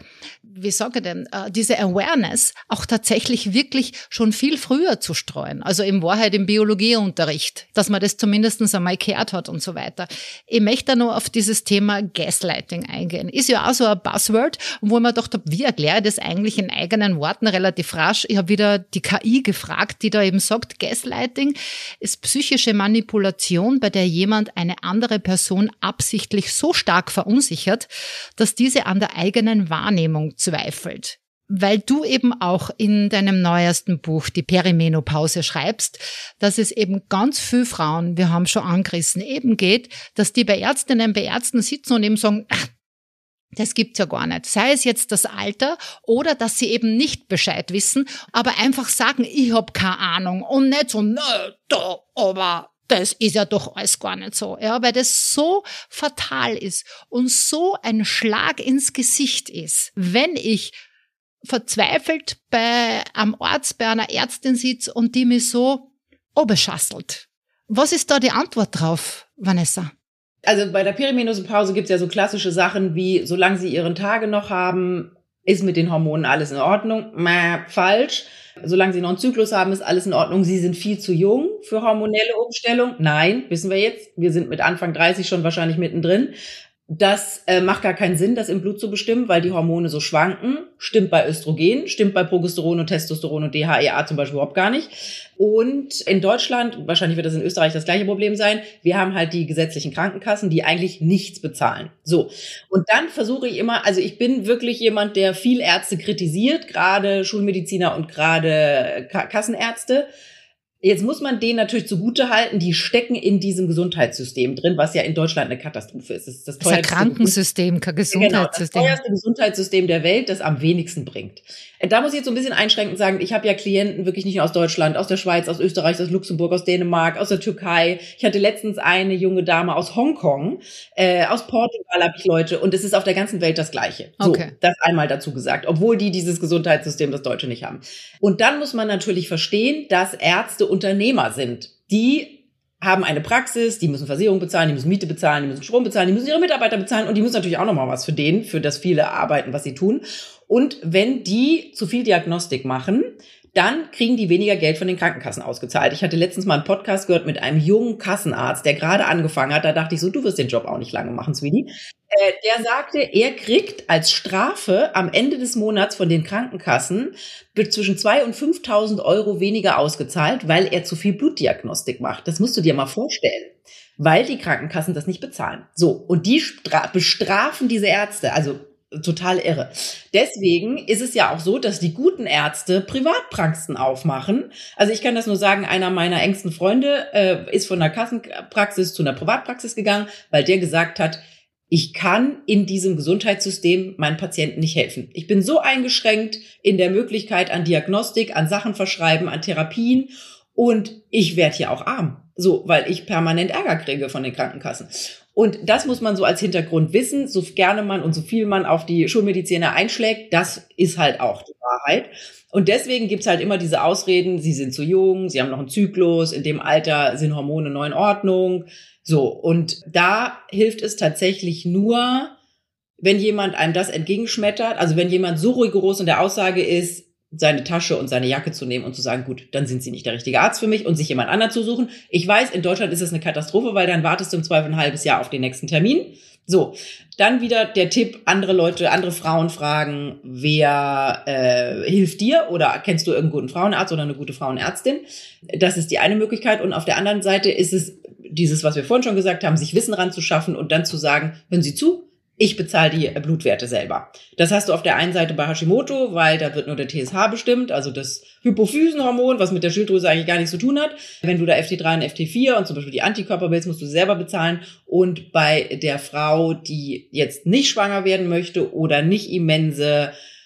Awareness auch tatsächlich wirklich schon viel früher zu streuen. Also in Wahrheit im Biologieunterricht, dass man das zumindest einmal gehört hat und so weiter. Ich möchte da nur auf dieses Thema Gaslighting eingehen. Ist ja auch so ein Buzzword, wo ich mir gedacht habe, wie erkläre ich das eigentlich in eigenen Worten relativ rasch? Ich habe wieder die KI gefragt, die da eben sagt, Gaslighting ist psychische Manipulation, bei der jemand eine andere Person absichtlich so stark verunsichert, dass diese an der eigenen Wahrnehmung zweifelt. Weil du eben auch in deinem neuesten Buch, die Perimenopause, schreibst, dass es eben ganz viele Frauen, wir haben schon angerissen, eben geht, dass die bei Ärztinnen, bei Ärzten sitzen und eben sagen, das gibt's ja gar nicht. Sei es jetzt das Alter oder dass sie eben nicht Bescheid wissen, aber einfach sagen, ich hab keine Ahnung und nicht so, aber das ist ja doch alles gar nicht so. Ja, weil das so fatal ist und so ein Schlag ins Gesicht ist, wenn ich verzweifelt bei einem Arzt, bei einer Ärztin sitze und die mich so oberschasselt. Was ist da die Antwort drauf, Vanessa? Also bei der Perimenopause gibt's ja so klassische Sachen wie, solange sie ihren Tage noch haben, ist mit den Hormonen alles in Ordnung. Falsch. Solange sie noch einen Zyklus haben, ist alles in Ordnung. Sie sind viel zu jung für hormonelle Umstellung. Nein, wissen wir jetzt. Wir sind mit Anfang 30 schon wahrscheinlich mittendrin. Das macht gar keinen Sinn, das im Blut zu bestimmen, weil die Hormone so schwanken. Stimmt bei Östrogen, stimmt bei Progesteron und Testosteron und DHEA zum Beispiel überhaupt gar nicht. Und in Deutschland, wahrscheinlich wird das in Österreich das gleiche Problem sein, wir haben halt die gesetzlichen Krankenkassen, die eigentlich nichts bezahlen. So. Und dann versuche ich immer, also ich bin wirklich jemand, der viel Ärzte kritisiert, gerade Schulmediziner und gerade Kassenärzte. Jetzt muss man denen natürlich zugute halten, die stecken in diesem Gesundheitssystem drin, was ja in Deutschland eine Katastrophe ist. Das ist das teuerste Krankensystem, kein Gesundheitssystem. Genau, das teuerste Gesundheitssystem der Welt, das am wenigsten bringt. Da muss ich jetzt so ein bisschen einschränkend sagen, ich habe ja Klienten wirklich nicht nur aus Deutschland, aus der Schweiz, aus Österreich, aus Luxemburg, aus Dänemark, aus der Türkei. Ich hatte letztens eine junge Dame aus Hongkong, aus Portugal habe ich Leute und es ist auf der ganzen Welt das Gleiche. So, okay. Das einmal dazu gesagt, obwohl die dieses Gesundheitssystem, das Deutsche, nicht haben. Und dann muss man natürlich verstehen, dass Ärzte Unternehmer sind, die haben eine Praxis, die müssen Versicherung bezahlen, die müssen Miete bezahlen, die müssen Strom bezahlen, die müssen ihre Mitarbeiter bezahlen und die müssen natürlich auch nochmal was für das viele arbeiten, was sie tun. Und wenn die zu viel Diagnostik machen, dann kriegen die weniger Geld von den Krankenkassen ausgezahlt. Ich hatte letztens mal einen Podcast gehört mit einem jungen Kassenarzt, der gerade angefangen hat. Da dachte ich so, du wirst den Job auch nicht lange machen, Sweetie. Der sagte, er kriegt als Strafe am Ende des Monats von den Krankenkassen zwischen 2.000 und 5.000 Euro weniger ausgezahlt, weil er zu viel Blutdiagnostik macht. Das musst du dir mal vorstellen, weil die Krankenkassen das nicht bezahlen. So, und die bestrafen diese Ärzte, also total irre. Deswegen ist es ja auch so, dass die guten Ärzte Privatpraxen aufmachen. Also ich kann das nur sagen, einer meiner engsten Freunde ist von einer Kassenpraxis zu einer Privatpraxis gegangen, weil der gesagt hat, ich kann in diesem Gesundheitssystem meinen Patienten nicht helfen. Ich bin so eingeschränkt in der Möglichkeit an Diagnostik, an Sachen verschreiben, an Therapien und ich werde hier auch arm. So, weil ich permanent Ärger kriege von den Krankenkassen. Und das muss man so als Hintergrund wissen, so gerne man und so viel man auf die Schulmediziner einschlägt, das ist halt auch die Wahrheit. Und deswegen gibt's halt immer diese Ausreden, sie sind zu jung, sie haben noch einen Zyklus, in dem Alter sind Hormone neu in Ordnung. So, und da hilft es tatsächlich nur, wenn jemand einem das entgegenschmettert, also wenn jemand so rigoros in der Aussage ist, seine Tasche und seine Jacke zu nehmen und zu sagen, gut, dann sind Sie nicht der richtige Arzt für mich und sich jemand anderen zu suchen. Ich weiß, in Deutschland ist es eine Katastrophe, weil dann wartest du im Zweifel ein halbes Jahr auf den nächsten Termin. So, dann wieder der Tipp, andere Leute, andere Frauen fragen, wer hilft dir oder kennst du irgendeinen guten Frauenarzt oder eine gute Frauenärztin? Das ist die eine Möglichkeit und auf der anderen Seite ist es dieses, was wir vorhin schon gesagt haben, sich Wissen ranzuschaffen und dann zu sagen, hören Sie zu, ich bezahle die Blutwerte selber. Das hast du auf der einen Seite bei Hashimoto, weil da wird nur der TSH bestimmt, also das Hypophysenhormon, was mit der Schilddrüse eigentlich gar nichts zu tun hat. Wenn du da FT3 und FT4 und zum Beispiel die Antikörper willst, musst du selber bezahlen. Und bei der Frau, die jetzt nicht schwanger werden möchte oder nicht immense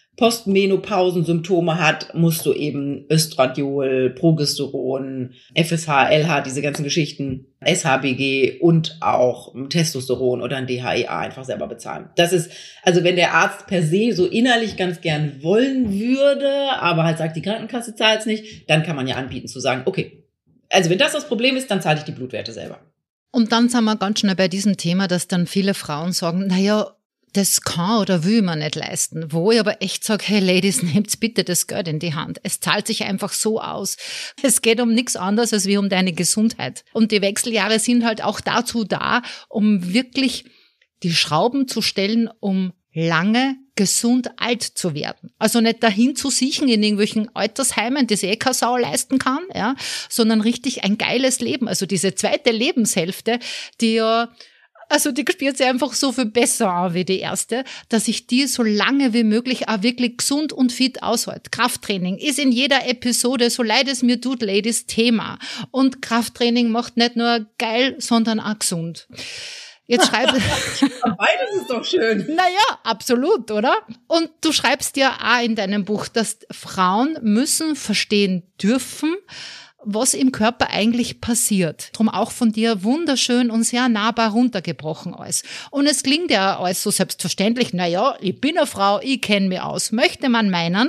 Postmenopausensymptome hat, musst du eben Östradiol, Progesteron, FSH, LH, diese ganzen Geschichten, SHBG und auch Testosteron oder ein DHEA einfach selber bezahlen. Das ist, also wenn der Arzt per se so innerlich ganz gern wollen würde, aber halt sagt, die Krankenkasse zahlt es nicht, dann kann man ja anbieten zu sagen, okay, also wenn das Problem ist, dann zahle ich die Blutwerte selber. Und dann sind wir ganz schnell bei diesem Thema, dass dann viele Frauen sagen, naja, das kann oder will man nicht leisten. Wo ich aber echt sage, hey Ladies, nehmt bitte das Geld in die Hand. Es zahlt sich einfach so aus. Es geht um nichts anderes als wie um deine Gesundheit. Und die Wechseljahre sind halt auch dazu da, um wirklich die Schrauben zu stellen, um lange gesund alt zu werden. Also nicht dahin zu siechen in irgendwelchen Altersheimen, die sich keine Sau leisten kann, ja, sondern richtig ein geiles Leben. Also diese zweite Lebenshälfte, die ja, also die spielt sich einfach so viel besser an wie die erste, dass ich die so lange wie möglich auch wirklich gesund und fit aushalte. Krafttraining ist in jeder Episode, so leid es mir tut, Ladies, Thema. Und Krafttraining macht nicht nur geil, sondern auch gesund. Jetzt schreib beides ist doch schön. Naja, absolut, oder? Und du schreibst ja auch in deinem Buch, dass Frauen müssen verstehen dürfen, was im Körper eigentlich passiert. Drum auch von dir wunderschön und sehr nahbar runtergebrochen alles. Und es klingt ja alles so selbstverständlich, naja, ich bin eine Frau, ich kenne mich aus. Möchte man meinen,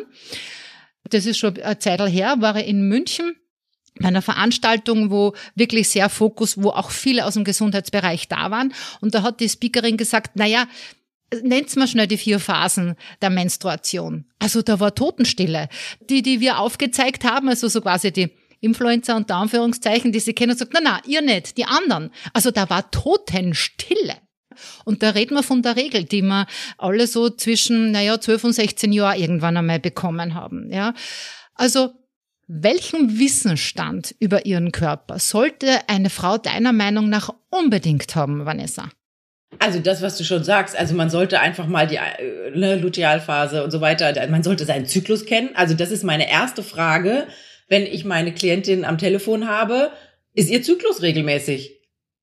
das ist schon eine Zeit her, war ich in München bei einer Veranstaltung, wo wirklich sehr Fokus, wo auch viele aus dem Gesundheitsbereich da waren. Und da hat die Speakerin gesagt, naja, nennt's mal schnell die 4 Phasen der Menstruation. Also da war Totenstille. Die wir aufgezeigt haben, also so quasi die Influencer unter Anführungszeichen, die sie kennen und sagt, na, ihr nicht, die anderen. Also da war Totenstille. Und da reden wir von der Regel, die wir alle so zwischen, 12 und 16 Jahren irgendwann einmal bekommen haben, ja. Also, welchen Wissensstand über ihren Körper sollte eine Frau deiner Meinung nach unbedingt haben, Vanessa? Also das, was du schon sagst, also man sollte einfach mal die Lutealphase und so weiter, man sollte seinen Zyklus kennen. Also das ist meine erste Frage, wenn ich meine Klientin am Telefon habe, ist ihr Zyklus regelmäßig?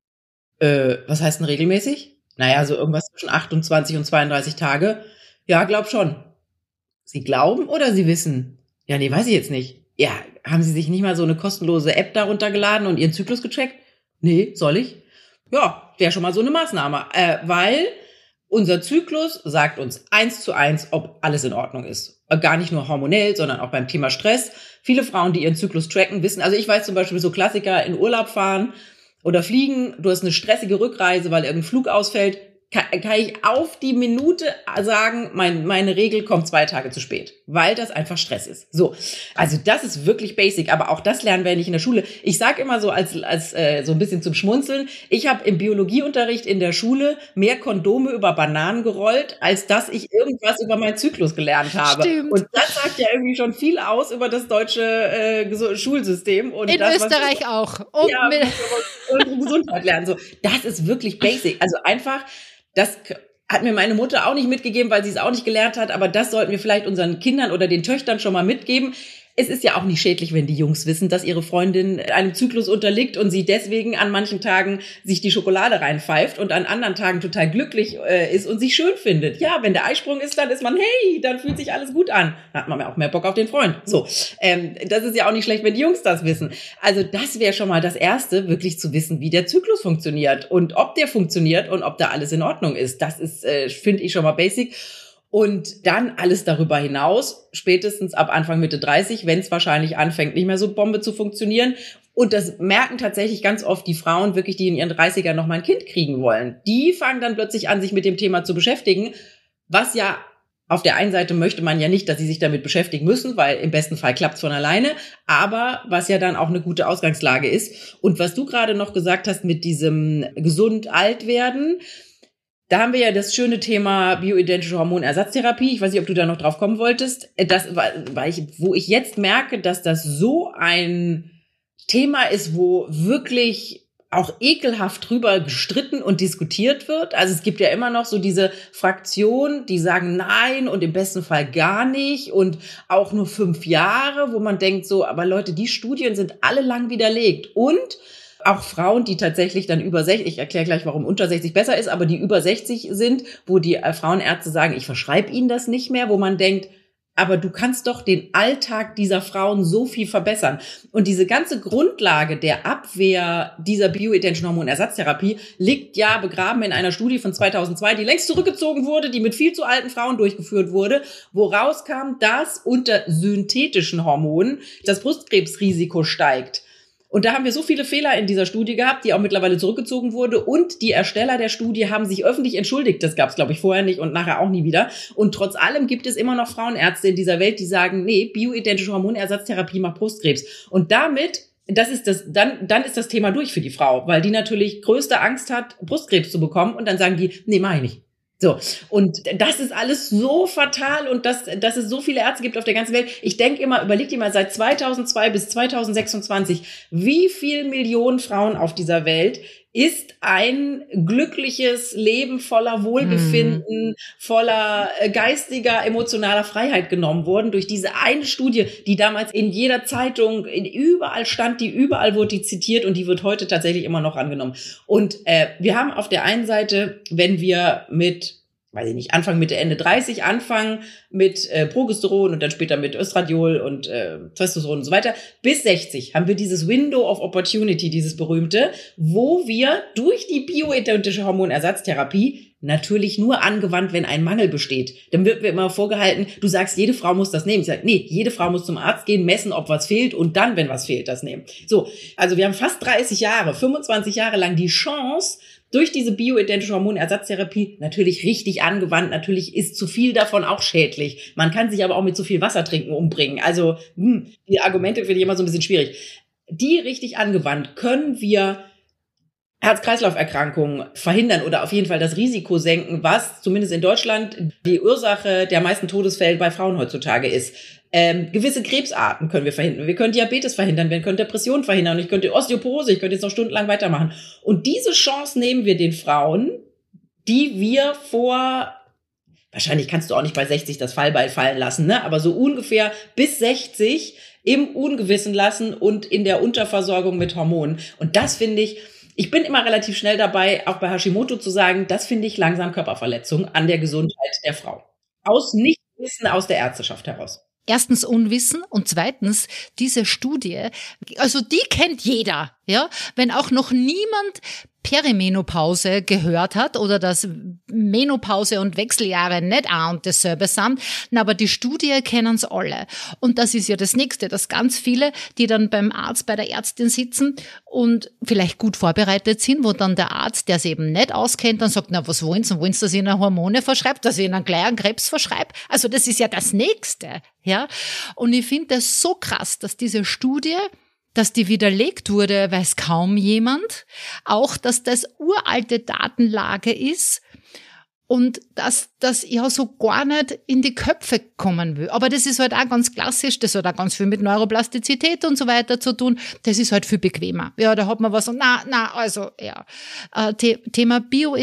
Was heißt denn regelmäßig? Naja, so irgendwas zwischen 28 und 32 Tage. Ja, glaub schon. Sie glauben oder Sie wissen? Ja, nee, weiß ich jetzt nicht. Ja, haben Sie sich nicht mal so eine kostenlose App da runtergeladen und Ihren Zyklus gecheckt? Nee, soll ich? Ja, wäre schon mal so eine Maßnahme, weil unser Zyklus sagt uns 1:1, ob alles in Ordnung ist. Gar nicht nur hormonell, sondern auch beim Thema Stress. Viele Frauen, die ihren Zyklus tracken, wissen, also ich weiß zum Beispiel so Klassiker in Urlaub fahren oder fliegen, du hast eine stressige Rückreise, weil irgendein Flug ausfällt, kann ich auf die Minute sagen, meine Regel kommt 2 Tage zu spät, weil das einfach Stress ist. So, also das ist wirklich basic, aber auch das lernen wir ja nicht in der Schule. Ich sage immer so als so ein bisschen zum Schmunzeln, ich habe im Biologieunterricht in der Schule mehr Kondome über Bananen gerollt, als dass ich irgendwas über meinen Zyklus gelernt habe. Stimmt. Und das sagt ja irgendwie schon viel aus über das deutsche Schulsystem. Und in das, Österreich auch. Und ja, und Gesundheit lernen. So, das ist wirklich basic. Also einfach, das hat mir meine Mutter auch nicht mitgegeben, weil sie es auch nicht gelernt hat, aber das sollten wir vielleicht unseren Kindern oder den Töchtern schon mal mitgeben. Es ist ja auch nicht schädlich, wenn die Jungs wissen, dass ihre Freundin einem Zyklus unterliegt und sie deswegen an manchen Tagen sich die Schokolade reinpfeift und an anderen Tagen total glücklich ist und sich schön findet. Ja, wenn der Eisprung ist, dann ist man, hey, dann fühlt sich alles gut an. Dann hat man ja auch mehr Bock auf den Freund. So, das ist ja auch nicht schlecht, wenn die Jungs das wissen. Also das wäre schon mal das Erste, wirklich zu wissen, wie der Zyklus funktioniert und ob der funktioniert und ob da alles in Ordnung ist. Das ist, finde ich, schon mal basic. Und dann alles darüber hinaus, spätestens ab Anfang Mitte 30, wenn es wahrscheinlich anfängt, nicht mehr so Bombe zu funktionieren. Und das merken tatsächlich ganz oft die Frauen wirklich, die in ihren 30ern noch mal ein Kind kriegen wollen. Die fangen dann plötzlich an, sich mit dem Thema zu beschäftigen, was ja auf der einen Seite möchte man ja nicht, dass sie sich damit beschäftigen müssen, weil im besten Fall klappt's von alleine, aber was ja dann auch eine gute Ausgangslage ist. Und was du gerade noch gesagt hast mit diesem gesund alt werden, da haben wir ja das schöne Thema bioidentische Hormonersatztherapie. Ich weiß nicht, ob du da noch drauf kommen wolltest. Wo ich jetzt merke, dass das so ein Thema ist, wo wirklich auch ekelhaft drüber gestritten und diskutiert wird. Also es gibt ja immer noch so diese Fraktion, die sagen nein und im besten Fall gar nicht und auch nur 5 Jahre, wo man denkt so, aber Leute, die Studien sind alle lang widerlegt. Und auch Frauen, die tatsächlich dann über 60, ich erkläre gleich, warum unter 60 besser ist, aber die über 60 sind, wo die Frauenärzte sagen, ich verschreibe ihnen das nicht mehr, wo man denkt, aber du kannst doch den Alltag dieser Frauen so viel verbessern. Und diese ganze Grundlage der Abwehr dieser bioidentischen Hormonersatztherapie liegt ja begraben in einer Studie von 2002, die längst zurückgezogen wurde, die mit viel zu alten Frauen durchgeführt wurde, wo rauskam, dass unter synthetischen Hormonen das Brustkrebsrisiko steigt. Und da haben wir so viele Fehler in dieser Studie gehabt, die auch mittlerweile zurückgezogen wurde. Und die Ersteller der Studie haben sich öffentlich entschuldigt. Das gab es, glaube ich, vorher nicht und nachher auch nie wieder. Und trotz allem gibt es immer noch Frauenärzte in dieser Welt, die sagen, nee, bioidentische Hormonersatztherapie macht Brustkrebs. Und damit, dann ist das Thema durch für die Frau, weil die natürlich größte Angst hat, Brustkrebs zu bekommen. Und dann sagen die, nee, mach ich nicht. So, und das ist alles so fatal und dass es so viele Ärzte gibt auf der ganzen Welt. Ich denke immer, überleg dir mal, seit 2002 bis 2026, wie viel Millionen Frauen auf dieser Welt ist ein glückliches Leben voller Wohlbefinden, voller geistiger, emotionaler Freiheit genommen worden durch diese eine Studie, die damals in jeder Zeitung, überall stand, überall wurde die zitiert und die wird heute tatsächlich immer noch angenommen. Und wir haben auf der einen Seite, wenn wir mit, weiß ich nicht, Anfang, Mitte, Ende 30 anfangen mit Progesteron und dann später mit Östradiol und Testosteron und so weiter. Bis 60 haben wir dieses Window of Opportunity, dieses berühmte, wo wir durch die bioidentische Hormonersatztherapie natürlich nur angewandt, wenn ein Mangel besteht. Dann wird mir immer vorgehalten, du sagst, jede Frau muss das nehmen. Ich sage, nee, jede Frau muss zum Arzt gehen, messen, ob was fehlt und dann, wenn was fehlt, das nehmen. So, also wir haben fast 30 Jahre, 25 Jahre lang die Chance, durch diese bioidentische Hormonersatztherapie natürlich richtig angewandt. Natürlich ist zu viel davon auch schädlich. Man kann sich aber auch mit zu viel Wasser trinken umbringen. Also die Argumente finde ich immer so ein bisschen schwierig. Die richtig angewandt können wir Herz-Kreislauf-Erkrankungen verhindern oder auf jeden Fall das Risiko senken, was zumindest in Deutschland die Ursache der meisten Todesfälle bei Frauen heutzutage ist. Gewisse Krebsarten können wir verhindern. Wir können Diabetes verhindern, wir können Depressionen verhindern. Ich könnte Osteoporose, ich könnte jetzt noch stundenlang weitermachen. Und diese Chance nehmen wir den Frauen, die wir wahrscheinlich kannst du auch nicht bei 60 das Fallbeil fallen lassen, ne? Aber so ungefähr bis 60 im Ungewissen lassen und in der Unterversorgung mit Hormonen. Und das finde ich bin immer relativ schnell dabei, auch bei Hashimoto zu sagen, das finde ich langsam Körperverletzung an der Gesundheit der Frau. Aus Nichtwissen aus der Ärzteschaft heraus. Erstens Unwissen und zweitens diese Studie, also die kennt jeder, ja, wenn auch noch niemand Perimenopause gehört hat oder dass Menopause und Wechseljahre nicht ein und dasselbe sind. Aber die Studie kennen es alle. Und das ist ja das Nächste, dass ganz viele, die dann beim Arzt, bei der Ärztin sitzen und vielleicht gut vorbereitet sind, wo dann der Arzt, der es eben nicht auskennt, dann sagt, na, was wollen Sie? Wollen Sie, dass ich Ihnen Hormone verschreibe, dass ich Ihnen gleich einen Krebs verschreibe? Also das ist ja das Nächste. Ja? Und ich finde das so krass, dass diese Studie, dass die widerlegt wurde, weiß kaum jemand. Auch, dass das uralte Datenlage ist und dass das ja so gar nicht in die Köpfe kommen will. Aber das ist halt auch ganz klassisch, das hat auch ganz viel mit Neuroplastizität und so weiter zu tun. Das ist halt viel bequemer. Ja, da hat man was und Thema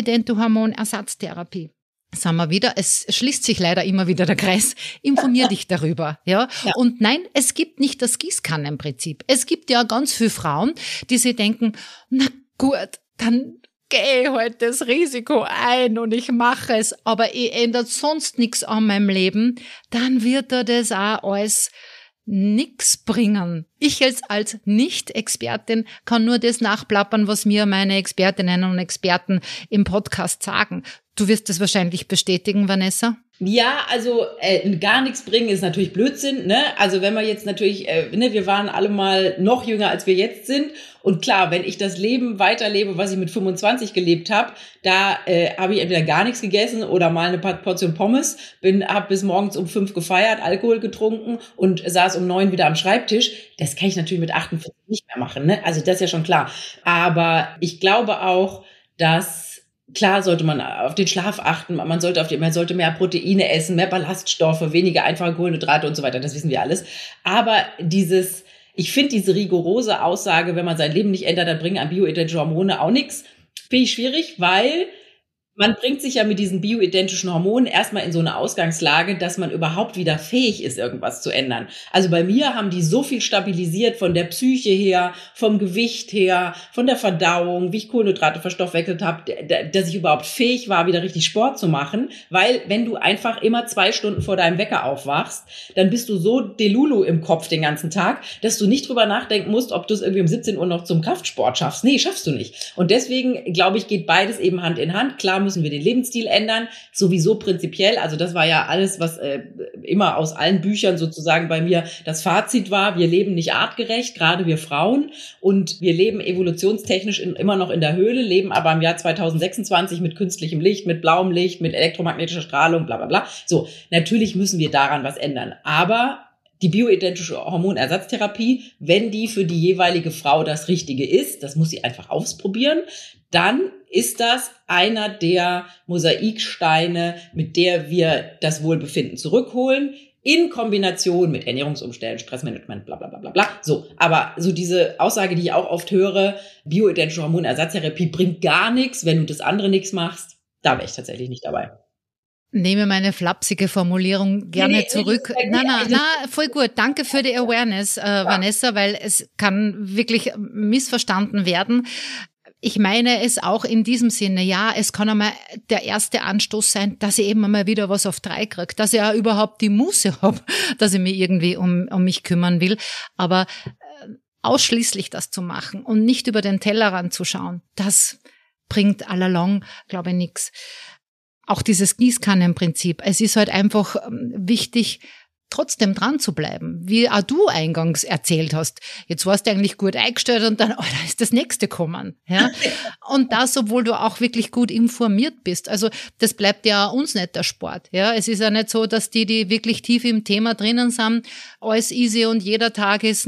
Bioidentohormonersatztherapie. Sagen wir wieder, es schließt sich leider immer wieder der Kreis. Informier dich darüber, ja. Und nein, es gibt nicht das Gießkannenprinzip. Es gibt ja ganz viele Frauen, die sich denken, na gut, dann gehe ich halt das Risiko ein und ich mache es, aber ich ändert sonst nichts an meinem Leben, dann wird da das auch alles nix bringen. Ich jetzt als Nicht-Expertin kann nur das nachplappern, was mir meine Expertinnen und Experten im Podcast sagen. Du wirst das wahrscheinlich bestätigen, Vanessa? Ja, also gar nichts bringen ist natürlich Blödsinn, ne? Also wenn wir jetzt natürlich, wir waren alle mal noch jünger, als wir jetzt sind. Und klar, wenn ich das Leben weiterlebe, was ich mit 25 gelebt habe, da habe ich entweder gar nichts gegessen oder mal eine Portion Pommes, habe bis morgens um 5 gefeiert, Alkohol getrunken und saß um 9 wieder am Schreibtisch. Das kann ich natürlich mit 48 nicht mehr machen, ne? Also das ist ja schon klar. Aber ich glaube auch, dass klar sollte man auf den Schlaf achten, man sollte mehr Proteine essen, mehr Ballaststoffe, weniger einfache Kohlenhydrate und so weiter, das wissen wir alles. Aber ich finde diese rigorose Aussage, wenn man sein Leben nicht ändert, dann bringen an bioidentische Hormone auch nichts, finde ich schwierig, weil man bringt sich ja mit diesen bioidentischen Hormonen erstmal in so eine Ausgangslage, dass man überhaupt wieder fähig ist, irgendwas zu ändern. Also bei mir haben die so viel stabilisiert von der Psyche her, vom Gewicht her, von der Verdauung, wie ich Kohlenhydrate verstoffwechselt habe, dass ich überhaupt fähig war, wieder richtig Sport zu machen. Weil wenn du einfach immer 2 Stunden vor deinem Wecker aufwachst, dann bist du so delulu im Kopf den ganzen Tag, dass du nicht drüber nachdenken musst, ob du es irgendwie um 17 Uhr noch zum Kraftsport schaffst. Nee, schaffst du nicht. Und deswegen, glaube ich, geht beides eben Hand in Hand. Klar müssen wir den Lebensstil ändern, sowieso prinzipiell. Also das war ja alles, was immer aus allen Büchern sozusagen bei mir das Fazit war. Wir leben nicht artgerecht, gerade wir Frauen. Und wir leben evolutionstechnisch immer noch in der Höhle, leben aber im Jahr 2026 mit künstlichem Licht, mit blauem Licht, mit elektromagnetischer Strahlung, bla bla bla. So, natürlich müssen wir daran was ändern. Aber die bioidentische Hormonersatztherapie, wenn die für die jeweilige Frau das Richtige ist, das muss sie einfach ausprobieren, dann ist das einer der Mosaiksteine, mit der wir das Wohlbefinden zurückholen, in Kombination mit Ernährungsumstellen, Stressmanagement, bla bla bla bla bla. So, aber so diese Aussage, die ich auch oft höre, bioidentische Hormonersatztherapie bringt gar nichts, wenn du das andere nichts machst, da wäre ich tatsächlich nicht dabei. Nehme meine flapsige Formulierung gerne zurück. Nein, voll gut. Danke für die Awareness, Vanessa, weil es kann wirklich missverstanden werden. Ich meine es auch in diesem Sinne, ja, es kann einmal der erste Anstoß sein, dass ich eben einmal wieder was auf 3 kriege, dass ich auch überhaupt die Muße habe, dass ich mich irgendwie um mich kümmern will. Aber ausschließlich das zu machen und nicht über den Tellerrand zu schauen, das bringt allalong, glaube ich, nichts. Auch dieses Gießkannenprinzip. Es ist halt einfach wichtig, trotzdem dran zu bleiben. Wie auch du eingangs erzählt hast. Jetzt warst du eigentlich gut eingestellt und dann, da ist das nächste gekommen. Ja? Und das, obwohl du auch wirklich gut informiert bist. Also das bleibt ja uns nicht der Sport. Ja? Es ist ja nicht so, dass die wirklich tief im Thema drinnen sind, alles easy und jeder Tag ist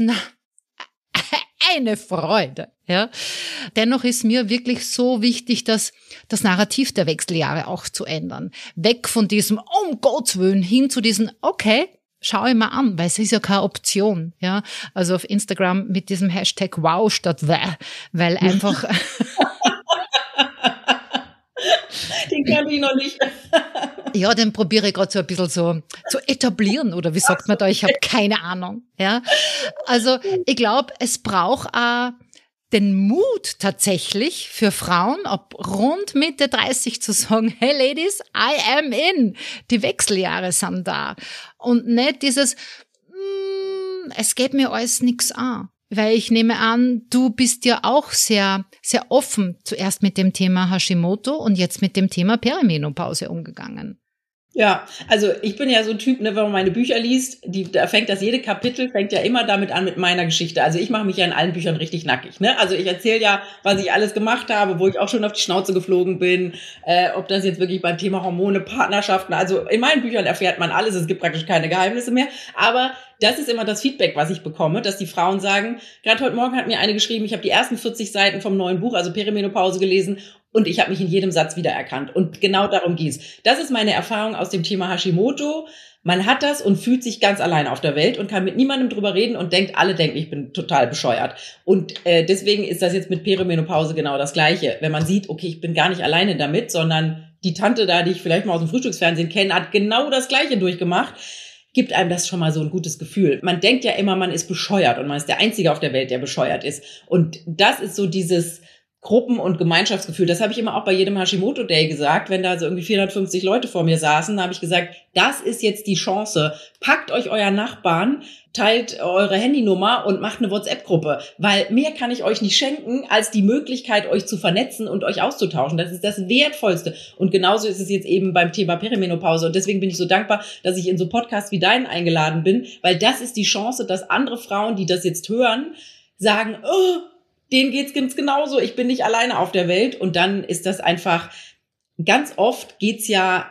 eine Freude. Ja? Dennoch ist mir wirklich so wichtig, dass das Narrativ der Wechseljahre auch zu ändern. Weg von diesem, um Gottes Willen, hin zu diesem, okay, schau ich mal an, weil es ist ja keine Option. Ja? Also auf Instagram mit diesem Hashtag wow statt weil einfach... Den kann ich noch nicht. Ja, den probiere ich gerade so ein bisschen so zu etablieren, oder wie sagt man da? Ich habe keine Ahnung. Ja, also ich glaube, es braucht auch den Mut tatsächlich für Frauen, ab rund Mitte 30 zu sagen, hey Ladies, I am in. Die Wechseljahre sind da. Und nicht dieses, es geht mir alles nichts an. Weil ich nehme an, du bist ja auch sehr, sehr offen zuerst mit dem Thema Hashimoto und jetzt mit dem Thema Perimenopause umgegangen. Ja, also ich bin ja so ein Typ, ne, wenn man meine Bücher liest, jede Kapitel fängt ja immer damit an mit meiner Geschichte. Also ich mache mich ja in allen Büchern richtig nackig, ne? Also ich erzähle ja, was ich alles gemacht habe, wo ich auch schon auf die Schnauze geflogen bin, ob das jetzt wirklich beim Thema Hormone, Partnerschaften, also in meinen Büchern erfährt man alles, es gibt praktisch keine Geheimnisse mehr, aber das ist immer das Feedback, was ich bekomme, dass die Frauen sagen, gerade heute Morgen hat mir eine geschrieben, ich habe die ersten 40 Seiten vom neuen Buch, also Perimenopause, gelesen und ich habe mich in jedem Satz wiedererkannt. Und genau darum geht's. Das ist meine Erfahrung aus dem Thema Hashimoto. Man hat das und fühlt sich ganz allein auf der Welt und kann mit niemandem drüber reden und alle denken, ich bin total bescheuert. Und deswegen ist das jetzt mit Perimenopause genau das Gleiche. Wenn man sieht, okay, ich bin gar nicht alleine damit, sondern die Tante da, die ich vielleicht mal aus dem Frühstücksfernsehen kenne, hat genau das Gleiche durchgemacht, gibt einem das schon mal so ein gutes Gefühl. Man denkt ja immer, man ist bescheuert und man ist der Einzige auf der Welt, der bescheuert ist. Und das ist so dieses Gruppen- und Gemeinschaftsgefühl. Das habe ich immer auch bei jedem Hashimoto Day gesagt, wenn da so irgendwie 450 Leute vor mir saßen, habe ich gesagt, das ist jetzt die Chance. Packt euch euren Nachbarn, teilt eure Handynummer und macht eine WhatsApp-Gruppe, weil mehr kann ich euch nicht schenken, als die Möglichkeit, euch zu vernetzen und euch auszutauschen. Das ist das Wertvollste. Und genauso ist es jetzt eben beim Thema Perimenopause. Und deswegen bin ich so dankbar, dass ich in so Podcasts wie deinen eingeladen bin, weil das ist die Chance, dass andere Frauen, die das jetzt hören, sagen, oh, denen geht's genauso, ich bin nicht alleine auf der Welt. Und dann ist das einfach, ganz oft geht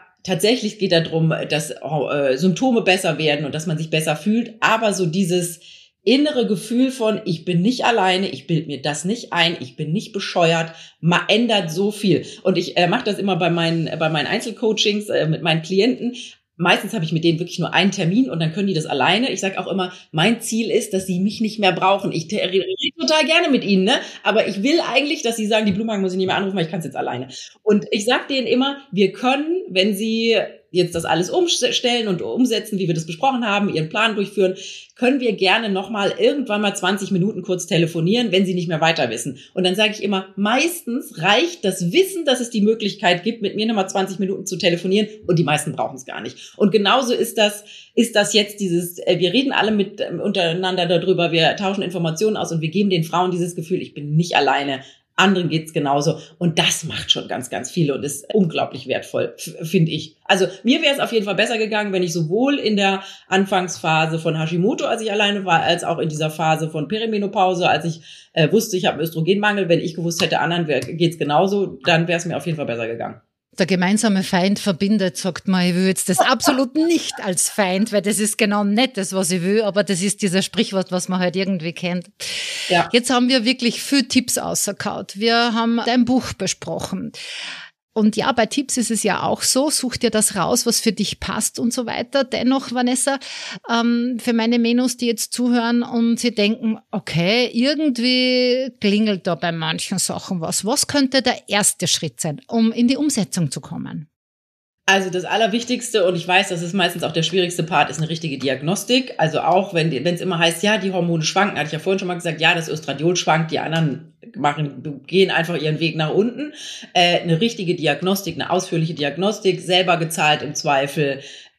darum, dass Symptome besser werden und dass man sich besser fühlt. Aber so dieses innere Gefühl von, ich bin nicht alleine, ich bilde mir das nicht ein, ich bin nicht bescheuert, ändert so viel. Und ich mache das immer bei meinen Einzelcoachings mit meinen Klienten. Meistens habe ich mit denen wirklich nur einen Termin und dann können die das alleine. Ich sage auch immer, mein Ziel ist, dass sie mich nicht mehr brauchen. Ich rede total gerne mit ihnen, ne? Aber ich will eigentlich, dass sie sagen, die Blumhagen muss ich nicht mehr anrufen, weil ich kann es jetzt alleine. Und ich sage denen immer, wir können, wenn sie jetzt das alles umstellen und umsetzen, wie wir das besprochen haben, ihren Plan durchführen, können wir gerne nochmal irgendwann mal 20 Minuten kurz telefonieren, wenn sie nicht mehr weiter wissen. Und dann sage ich immer, meistens reicht das Wissen, dass es die Möglichkeit gibt, mit mir nochmal 20 Minuten zu telefonieren und die meisten brauchen es gar nicht. Und genauso ist das jetzt wir reden alle untereinander darüber, wir tauschen Informationen aus und wir geben den Frauen dieses Gefühl, ich bin nicht alleine. Anderen geht's genauso. Und das macht schon ganz, ganz viele und ist unglaublich wertvoll, finde ich. Also mir wäre es auf jeden Fall besser gegangen, wenn ich sowohl in der Anfangsphase von Hashimoto, als ich alleine war, als auch in dieser Phase von Perimenopause, als ich wusste, ich habe einen Östrogenmangel, wenn ich gewusst hätte, anderen geht's genauso, dann wäre es mir auf jeden Fall besser gegangen. Der gemeinsame Feind verbindet, sagt man, ich will jetzt das absolut nicht als Feind, weil das ist genau nicht das, was ich will, aber das ist dieser Sprichwort, was man halt irgendwie kennt. Ja. Jetzt haben wir wirklich viele Tipps ausgekaut. Wir haben dein Buch besprochen. Und ja, bei Tipps ist es ja auch so, such dir das raus, was für dich passt und so weiter. Dennoch, Vanessa, für meine Menos, die jetzt zuhören und sie denken, okay, irgendwie klingelt da bei manchen Sachen was. Was könnte der erste Schritt sein, um in die Umsetzung zu kommen? Also das Allerwichtigste, und ich weiß, das ist meistens auch der schwierigste Part, ist eine richtige Diagnostik. Also auch wenn es immer heißt, ja, die Hormone schwanken, hatte ich ja vorhin schon mal gesagt, ja, das Östradiol schwankt, die anderen gehen einfach ihren Weg nach unten. Eine richtige Diagnostik, eine ausführliche Diagnostik, selber gezahlt im Zweifel,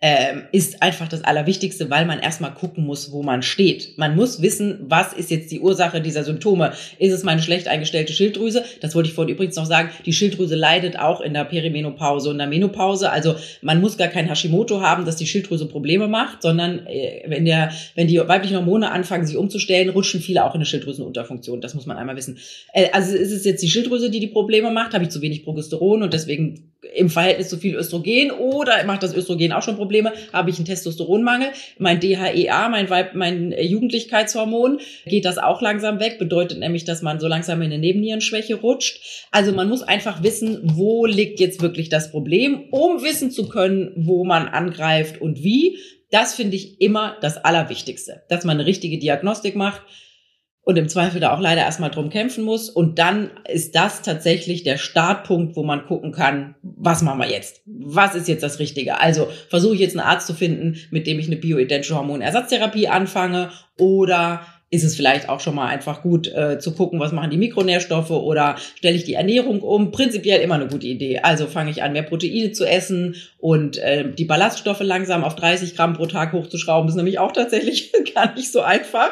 ist einfach das Allerwichtigste, weil man erstmal gucken muss, wo man steht. Man muss wissen, was ist jetzt die Ursache dieser Symptome? Ist es meine schlecht eingestellte Schilddrüse? Das wollte ich vorhin übrigens noch sagen. Die Schilddrüse leidet auch in der Perimenopause und der Menopause. Also man muss gar kein Hashimoto haben, dass die Schilddrüse Probleme macht, sondern wenn die weiblichen Hormone anfangen, sich umzustellen, rutschen viele auch in eine Schilddrüsenunterfunktion. Das muss man einmal wissen. Also ist es jetzt die Schilddrüse, die Probleme macht? Habe ich zu wenig Progesteron und deswegen im Verhältnis zu viel Östrogen, oder macht das Östrogen auch schon Probleme? Habe ich einen Testosteronmangel? Mein DHEA, mein Jugendlichkeitshormon, geht das auch langsam weg? Bedeutet nämlich, dass man so langsam in eine Nebennierenschwäche rutscht. Also man muss einfach wissen, wo liegt jetzt wirklich das Problem, um wissen zu können, wo man angreift und wie. Das finde ich immer das Allerwichtigste, dass man eine richtige Diagnostik macht. Und im Zweifel da auch leider erstmal drum kämpfen muss. Und dann ist das tatsächlich der Startpunkt, wo man gucken kann, was machen wir jetzt? Was ist jetzt das Richtige? Also versuche ich jetzt einen Arzt zu finden, mit dem ich eine bioidentische Hormonersatztherapie anfange, oder ist es vielleicht auch schon mal einfach gut zu gucken, was machen die Mikronährstoffe oder stelle ich die Ernährung um. Prinzipiell immer eine gute Idee. Also fange ich an, mehr Proteine zu essen und die Ballaststoffe langsam auf 30 Gramm pro Tag hochzuschrauben, ist nämlich auch tatsächlich gar nicht so einfach.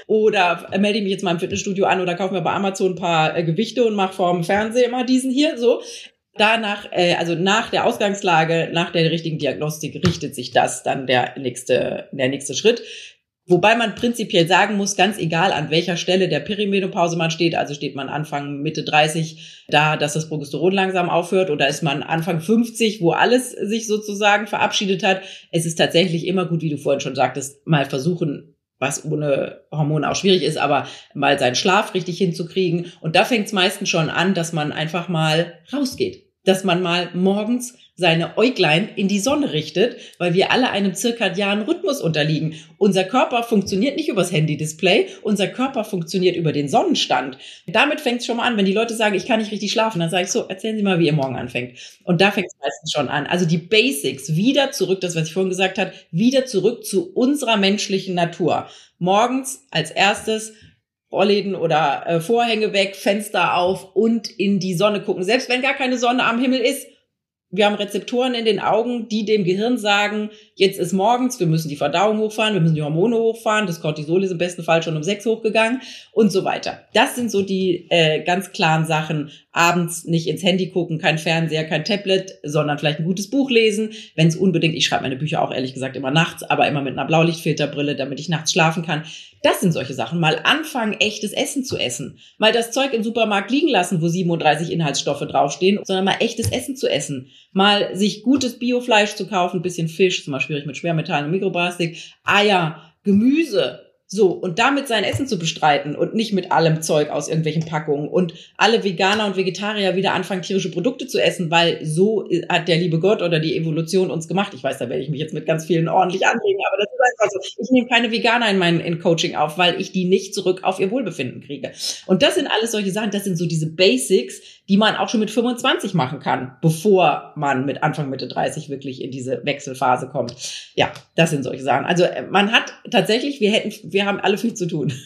Oder melde ich mich jetzt mal im Fitnessstudio an oder kaufe mir bei Amazon ein paar Gewichte und mache vorm Fernseher immer diesen hier so. Danach, also nach der Ausgangslage, nach der richtigen Diagnostik richtet sich das dann der nächste Schritt. Wobei man prinzipiell sagen muss, ganz egal an welcher Stelle der Perimenopause man steht, also steht man Anfang, Mitte 30 da, dass das Progesteron langsam aufhört, oder ist man Anfang 50, wo alles sich sozusagen verabschiedet hat. Es ist tatsächlich immer gut, wie du vorhin schon sagtest, mal versuchen, was ohne Hormone auch schwierig ist, aber mal seinen Schlaf richtig hinzukriegen. Und da fängt es meistens schon an, dass man einfach mal rausgeht. Dass man mal morgens seine Äuglein in die Sonne richtet, weil wir alle einem zirkadianen Rhythmus unterliegen. Unser Körper funktioniert nicht übers Handy-Display, unser Körper funktioniert über den Sonnenstand. Damit fängt es schon mal an, wenn die Leute sagen, ich kann nicht richtig schlafen, dann sage ich so, erzählen Sie mal, wie ihr morgen anfängt. Und da fängt es meistens schon an. Also die Basics, wieder zurück, das, was ich vorhin gesagt habe, wieder zurück zu unserer menschlichen Natur. Morgens als erstes Rollläden oder Vorhänge weg, Fenster auf und in die Sonne gucken. Selbst wenn gar keine Sonne am Himmel ist, wir haben Rezeptoren in den Augen, die dem Gehirn sagen, jetzt ist morgens, wir müssen die Verdauung hochfahren, wir müssen die Hormone hochfahren, das Cortisol ist im besten Fall schon um 6 hochgegangen und so weiter. Das sind so die ganz klaren Sachen. Abends nicht ins Handy gucken, kein Fernseher, kein Tablet, sondern vielleicht ein gutes Buch lesen. Wenn es unbedingt, ich schreibe meine Bücher auch ehrlich gesagt immer nachts, aber immer mit einer Blaulichtfilterbrille, damit ich nachts schlafen kann. Das sind solche Sachen. Mal anfangen, echtes Essen zu essen. Mal das Zeug im Supermarkt liegen lassen, wo 37 Inhaltsstoffe draufstehen, sondern mal echtes Essen zu essen. Mal sich gutes Biofleisch zu kaufen, ein bisschen Fisch, zum Beispiel mit Schwermetallen und Mikroplastik, Eier, Gemüse. So, und damit sein Essen zu bestreiten und nicht mit allem Zeug aus irgendwelchen Packungen und alle Veganer und Vegetarier wieder anfangen, tierische Produkte zu essen, weil so hat der liebe Gott oder die Evolution uns gemacht. Ich weiß, da werde ich mich jetzt mit ganz vielen ordentlich anlegen, aber das ist einfach so. Ich nehme keine Veganer in Coaching auf, weil ich die nicht zurück auf ihr Wohlbefinden kriege. Und das sind alles solche Sachen, das sind so diese Basics, die man auch schon mit 25 machen kann, bevor man mit Anfang, Mitte 30 wirklich in diese Wechselphase kommt. Ja, das sind solche Sachen. Also man hat tatsächlich, wir haben alle viel zu tun.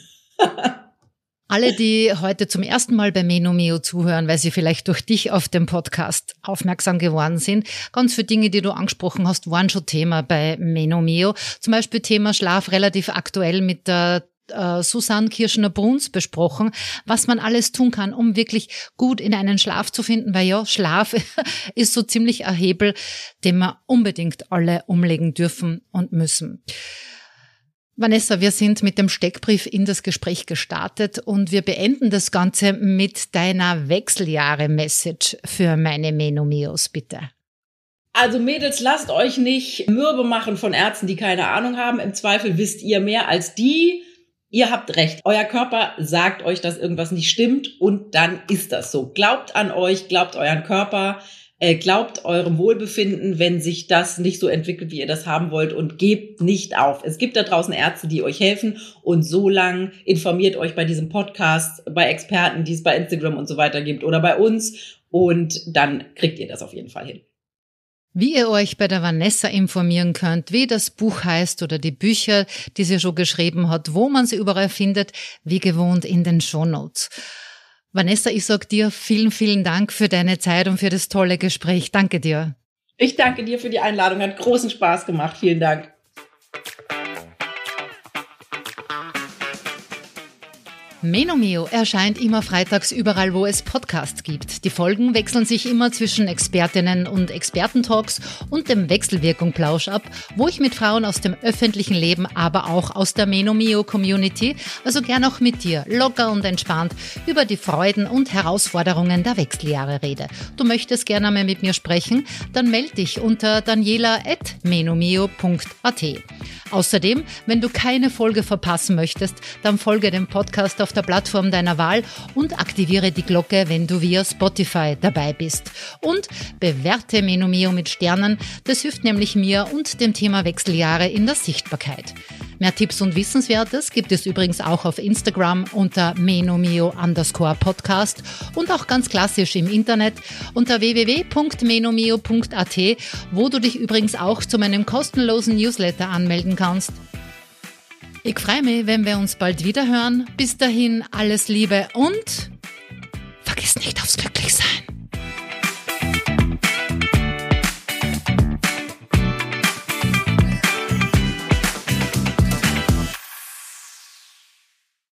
Alle, die heute zum ersten Mal bei Menomeo zuhören, weil sie vielleicht durch dich auf dem Podcast aufmerksam geworden sind, ganz viele Dinge, die du angesprochen hast, waren schon Thema bei Menomeo. Zum Beispiel Thema Schlaf, relativ aktuell mit der Susanne Kirschner-Bruns besprochen, was man alles tun kann, um wirklich gut in einen Schlaf zu finden, weil ja, Schlaf ist so ziemlich ein Hebel, den wir unbedingt alle umlegen dürfen und müssen. Vanessa, wir sind mit dem Steckbrief in das Gespräch gestartet und wir beenden das Ganze mit deiner Wechseljahre-Message für meine Menomeos, bitte. Also Mädels, lasst euch nicht mürbe machen von Ärzten, die keine Ahnung haben. Im Zweifel wisst ihr mehr als die. Ihr habt recht. Euer Körper sagt euch, dass irgendwas nicht stimmt und dann ist das so. Glaubt an euch, glaubt euren Körper, glaubt eurem Wohlbefinden, wenn sich das nicht so entwickelt, wie ihr das haben wollt, und gebt nicht auf. Es gibt da draußen Ärzte, die euch helfen, und so lang informiert euch bei diesem Podcast, bei Experten, die es bei Instagram und so weiter gibt oder bei uns, und dann kriegt ihr das auf jeden Fall hin. Wie ihr euch bei der Vanessa informieren könnt, wie das Buch heißt oder die Bücher, die sie schon geschrieben hat, wo man sie überall findet, wie gewohnt in den Shownotes. Vanessa, ich sag dir vielen, vielen Dank für deine Zeit und für das tolle Gespräch. Danke dir. Ich danke dir für die Einladung. Hat großen Spaß gemacht. Vielen Dank. Menomeo erscheint immer freitags überall, wo es Podcasts gibt. Die Folgen wechseln sich immer zwischen Expertinnen und Expertentalks und dem Wechselwirkung-Plausch ab, wo ich mit Frauen aus dem öffentlichen Leben, aber auch aus der Menomeo-Community, also gern auch mit dir, locker und entspannt, über die Freuden und Herausforderungen der Wechseljahre rede. Du möchtest gerne einmal mit mir sprechen? Dann melde dich unter daniela@menomeo.at. Außerdem, wenn du keine Folge verpassen möchtest, dann folge dem Podcast auf der Plattform deiner Wahl und aktiviere die Glocke, wenn du via Spotify dabei bist. Und bewerte Menomeo mit Sternen, das hilft nämlich mir und dem Thema Wechseljahre in der Sichtbarkeit. Mehr Tipps und Wissenswertes gibt es übrigens auch auf Instagram unter menomeo_podcast und auch ganz klassisch im Internet unter www.menomeo.at, wo du dich übrigens auch zu meinem kostenlosen Newsletter anmelden kannst. Ich freue mich, wenn wir uns bald wieder hören. Bis dahin alles Liebe und